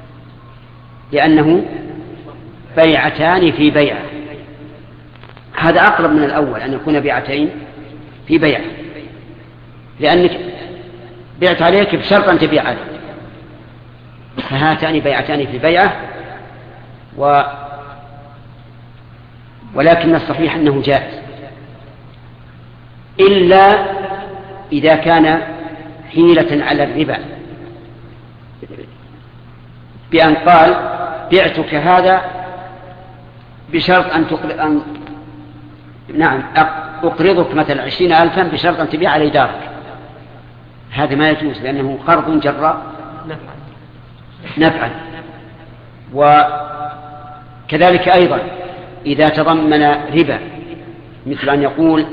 لأنه بيعتان في بيعة. هذا أقرب من الأول، أن يكون بيعتين في بيعة، لأنك بعت عليك بشرط أن تبيع عليك، فهاتان بيعتان في بيعة. و ولكن الصحيح أنه جائز، إلا إذا كان حيلة على الربا، بأن قال بعتك هذا بشرط أن تقرض أن نعم أقرضك مثلا عشرين ألفا بشرط أن تبيع علي دارك، هذا ما يجوز لأنه قرض جراء نفعا. وكذلك أيضا إذا تضمن ربا، مثل أن يقول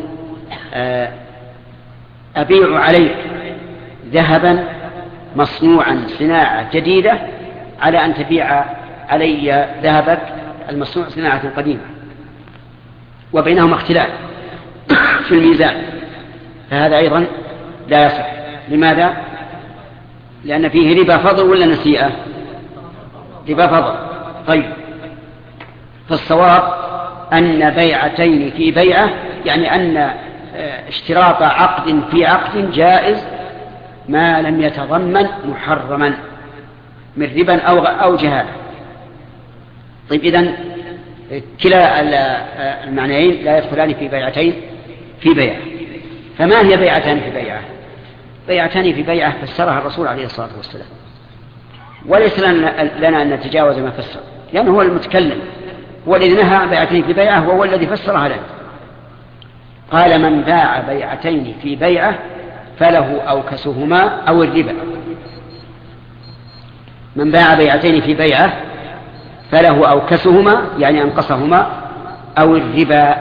أبيع عليك ذهبا مصنوعا صناعة جديدة على أن تبيع علي ذهبك المصنوع صناعة قديمة، وبينهما اختلاف في الميزان، فهذا أيضا لا يصح. لماذا؟ لأن فيه ربا فضل ولا نسيئة؟ ربا فضل. طيب، فالصواب أن بيعتين في بيعة يعني أن اشتراط عقد في عقد جائز ما لم يتضمن محرما من ربا أو أو جهالة. طيب، إذن كلا المعنيين لا يدخلان في بيعتين في بيعة. فما هي بيعتان في بيعة؟ بيعتان في بيعة فسرها الرسول عليه الصلاة والسلام، وليس لنا أن نتجاوز ما فسر، لأنه هو المتكلم، هو الذي نهى عن بيعتين في بيعة وهو الذي فسرها لنا. قال: من باع بيعتين في بيعة فله أوكسهما أو الربا. من باع بيعتين في بيعة فله أوكسهما يعني أنقصهما أو الربا،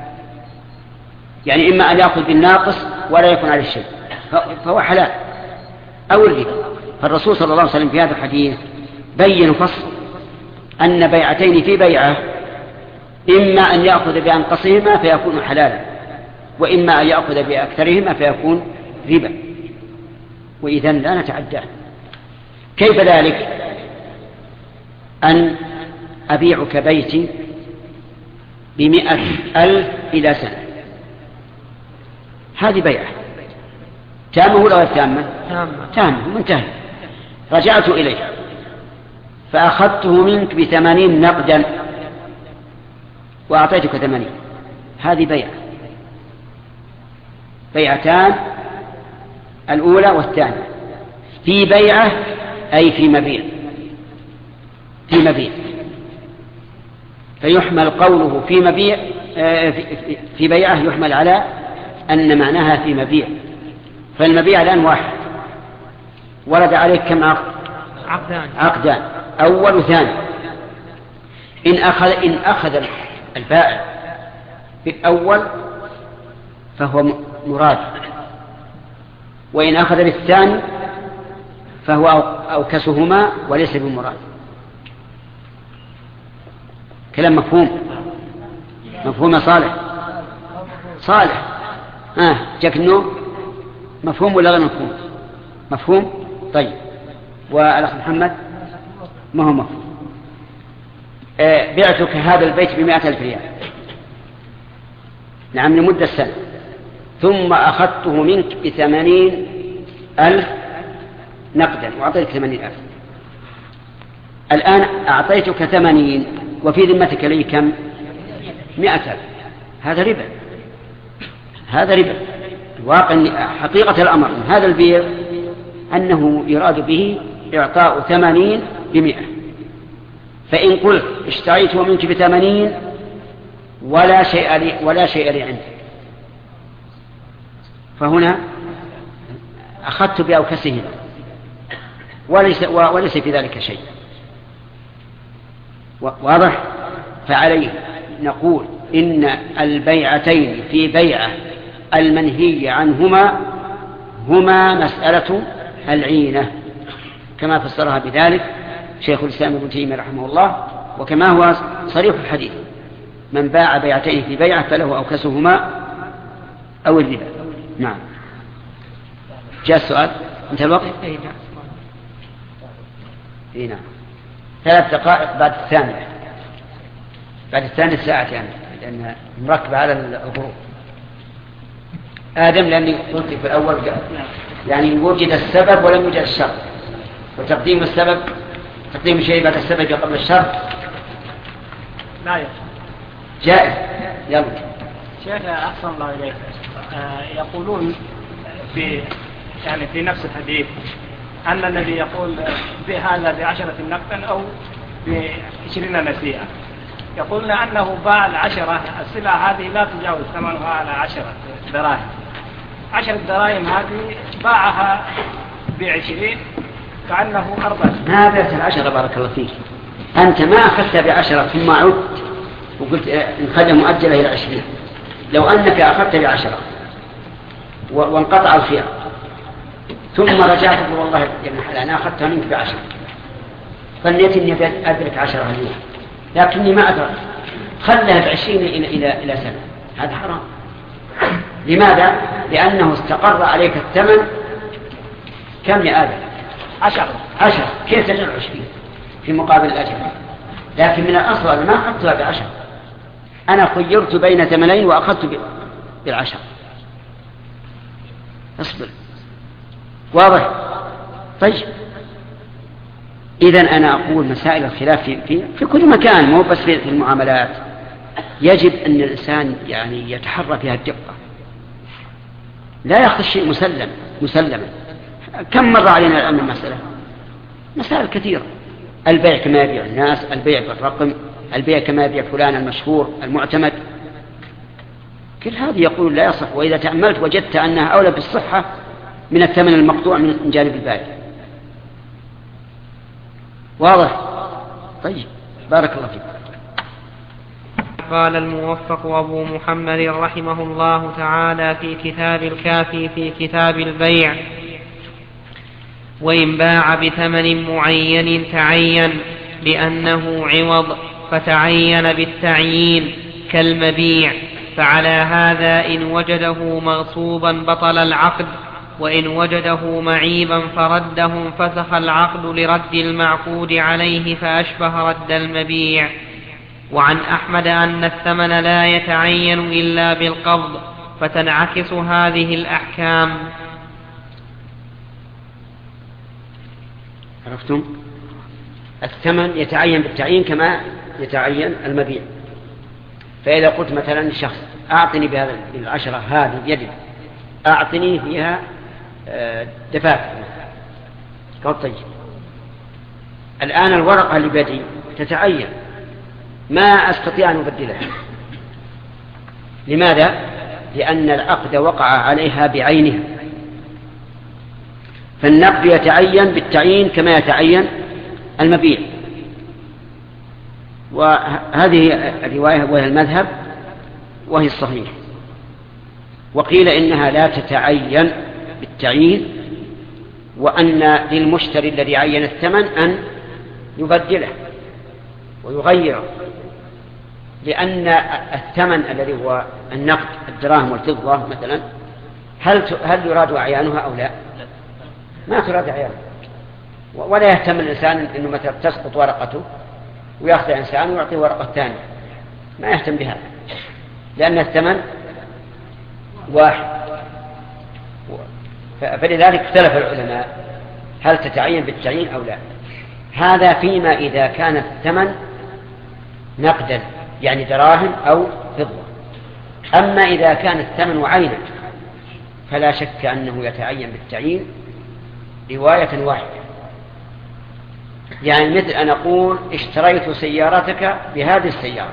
يعني إما أن يأخذ بالناقص ولا يكون عليه شيء فهو حلال، أو الربا. فالرسول صلى الله عليه وسلم في هذا الحديث بين فصل أن بيعتين في بيعة إما أن يأخذ بأنقصهما فيكون حلالا، وإما أن يأخذ بأكثرهما فيكون ربا، وإذن لا نتعداه. كيف ذلك؟ أن أبيعك بيتي بمئة ألف إلى سنة، هذه بيعة تامة ولا غير تامة؟ تامة منتهى. رجعت إليه فأخذته منك بثمانين نقدا وأعطيتك ثمانين، هذه بيعة. بيعتان، الأولى والثانية في بيعة أي في مبيع، في مبيع، فيحمل قوله في مبيع في بيعة يحمل على أن معناها في مبيع. فالمبيع الآن واحد، ورد عليك كم عقد؟ عقدان. عقدان، أول وثاني. إن أخذ إن أخذ البائع بالأول فهو مراد، وإن أخذ بالثاني فهو أوكسهما وليس بمراد. كلام مفهوم؟ مفهوم صالح؟ صالح آه جاك النوم مفهوم ولا غير مفهوم؟ مفهوم. طيب، والأخ محمد ما هو مفهوم؟ آه بعتك هذا البيت بمائة ألف ريال، نعم، لمدة سنة، ثم أخذته منك بثمانين ألف نقدا وأعطيتك ثمانين ألف. الآن أعطيتك ثمانين وفي ذمتك لي كم؟ مئة ألف. هذا ربا، هذا ربا. الواقع حقيقة الأمر من هذا البيع أنه يراد به إعطاء ثمانين بمئة. فإن قلت اشتريته منك بثمانين ولا شيء لي ولا شيء لي عندك، فهنا أخذت بأوكسهما وليس, وليس في ذلك شيء. واضح؟ فعليه نقول إن البيعتين في بيعة المنهي عنهما هما مسألة العينة، كما فسرها بذلك شيخ الإسلام ابن تيمية رحمه الله، وكما هو صريح الحديث: من باع بيعتين في بيعة فله أوكسهما أو الربا. نعم. جاء السؤال؟ انتهى الوقت؟ اي نعم. ثلاث دقائق بعد الثانية، بعد الثانية ساعة يعني، لأنها مركبة على الغروب. آدم، لأني قلت في الأول يعني وجد السبب ولم يوجد الشرط، وتقديم السبب تقديم شيء بعد السبب قبل الشرط لا يصح. جائز. يلا شيخ أحسن الله إليك. آه يقولون في يعني في نفس الحديث أن النبي يقول بهذا بعشرة نقدا أو بعشرين نسيئة، يقول أنه باع العشرة السلعة هذه لا تجاوز ثمنها على عشرة دراهم، عشرة دراهم هذه باعها بعشرين كأنه أربعة. ما بعت العشرة بارك الله فيك، أنت ما أخذت بعشرة ثم عدت وقلت نخلي مؤجلة إلى عشرين. لو أنك أخذت بعشرة وانقطع الخيار ثم رجعت تقول والله يا ابن حلال أنا أخذتها منك بعشرة، فنيت إني أدرك عشرة اليوم لكني ما أدرك، خلها بعشرين إلى إلى إلى سنة، هذا حرام. لماذا؟ لأنه استقر عليك الثمن كم يا آدم؟ عشرة. عشرة كيف تجعل عشرين في مقابل الأجر؟ لكن من الأصل أنا ما أخذتها بعشرة، أنا خيرت بين ثمنين وأخذت بالعشرة. اصبر. واضح؟ طيب إذن أنا أقول مسائل الخلاف في, في, في كل مكان، مو بس في المعاملات، يجب أن الإنسان يعني يتحرى فيها الدقة، لا يأخذ الشيء مسلم مسلما. كم مر علينا الآن المسألة؟ مسائل كثيرة، البيع كما يبيع الناس، البيع بالرقم، البيع كما يبيع فلان المشهور المعتمد، كل هذه يقول لا يصح، وإذا تأملت وجدت أنها أولى بالصحة من الثمن المقطوع من جانب البائع. واضح؟ طيب بارك الله فيك. قال الموفق أبو محمد رحمه الله تعالى في كتاب الكافي في كتاب البيع: وإن باع بثمن معين تعين لأنه عوض فتعين بالتعيين كالمبيع، فعلى هذا إن وجده مغصوبا بطل العقد، وإن وجده معيبا فرده فسخ العقد لرد المعقود عليه فأشبه رد المبيع. وعن أحمد أن الثمن لا يتعين إلا بالقبض، فتنعكس هذه الأحكام. عرفتم؟ الثمن يتعين بالتعيين كما يتعين المبيع. فإذا قلت مثلا شخص أعطني بهذا العشرة هذه بيدك، أعطني فيها دفاتر، قال طيب الآن الورقة اللي بيدي تتعين، ما أستطيع أن أبدلها. لماذا؟ لأن العقد وقع عليها بعينها، فالنقد يتعين بالتعيين كما يتعين المبيع. وهذه الرواية وهي المذهب وهي الصحيح. وقيل إنها لا تتعين بالتعيين، وأن للمشتري الذي عين الثمن أن يبدله ويغيره، لأن الثمن الذي هو النقد الدراهم والفضة مثلا هل هل يراد أعيانها أو لا؟ ما تراد أعيانها، ولا يهتم الإنسان أنه مثلا تسقط ورقته ويأخذ إنسان ويعطيه ورقة ثانية، ما يهتم بها، لأن الثمن واحد. فلذلك اختلف العلماء هل تتعين بالتعيين أو لا. هذا فيما إذا كان الثمن نقدا يعني دراهم أو فضة. أما إذا كان الثمن عينا فلا شك أنه يتعين بالتعيين رواية واحدة. يعني مثل أن أقول اشتريت سيارتك بهذه السيارة،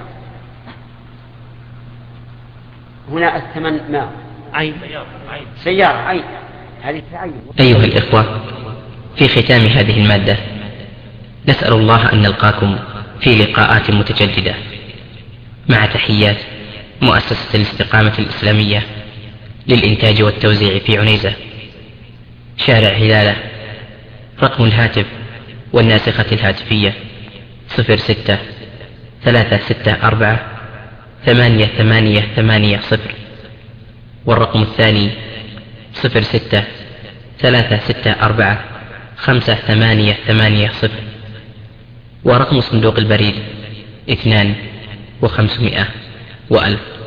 هنا الثمن ما عين سيارة عين، هذه تعين. أيها الإخوة، في ختام هذه المادة نسأل الله أن نلقاكم في لقاءات متجددة، مع تحيات مؤسسة الاستقامة الإسلامية للإنتاج والتوزيع في عنيزة، شارع هلالة. رقم الهاتف والناسخة الهاتفية صفر ستة ثلاثة ستة أربعة ثمانية ثمانية ثمانية صفر، والرقم الثاني صفر ستة ثلاثة ستة أربعة خمسة ثمانية ثمانية صفر، ورقم صندوق البريد اثنان وخمسمائة وألف.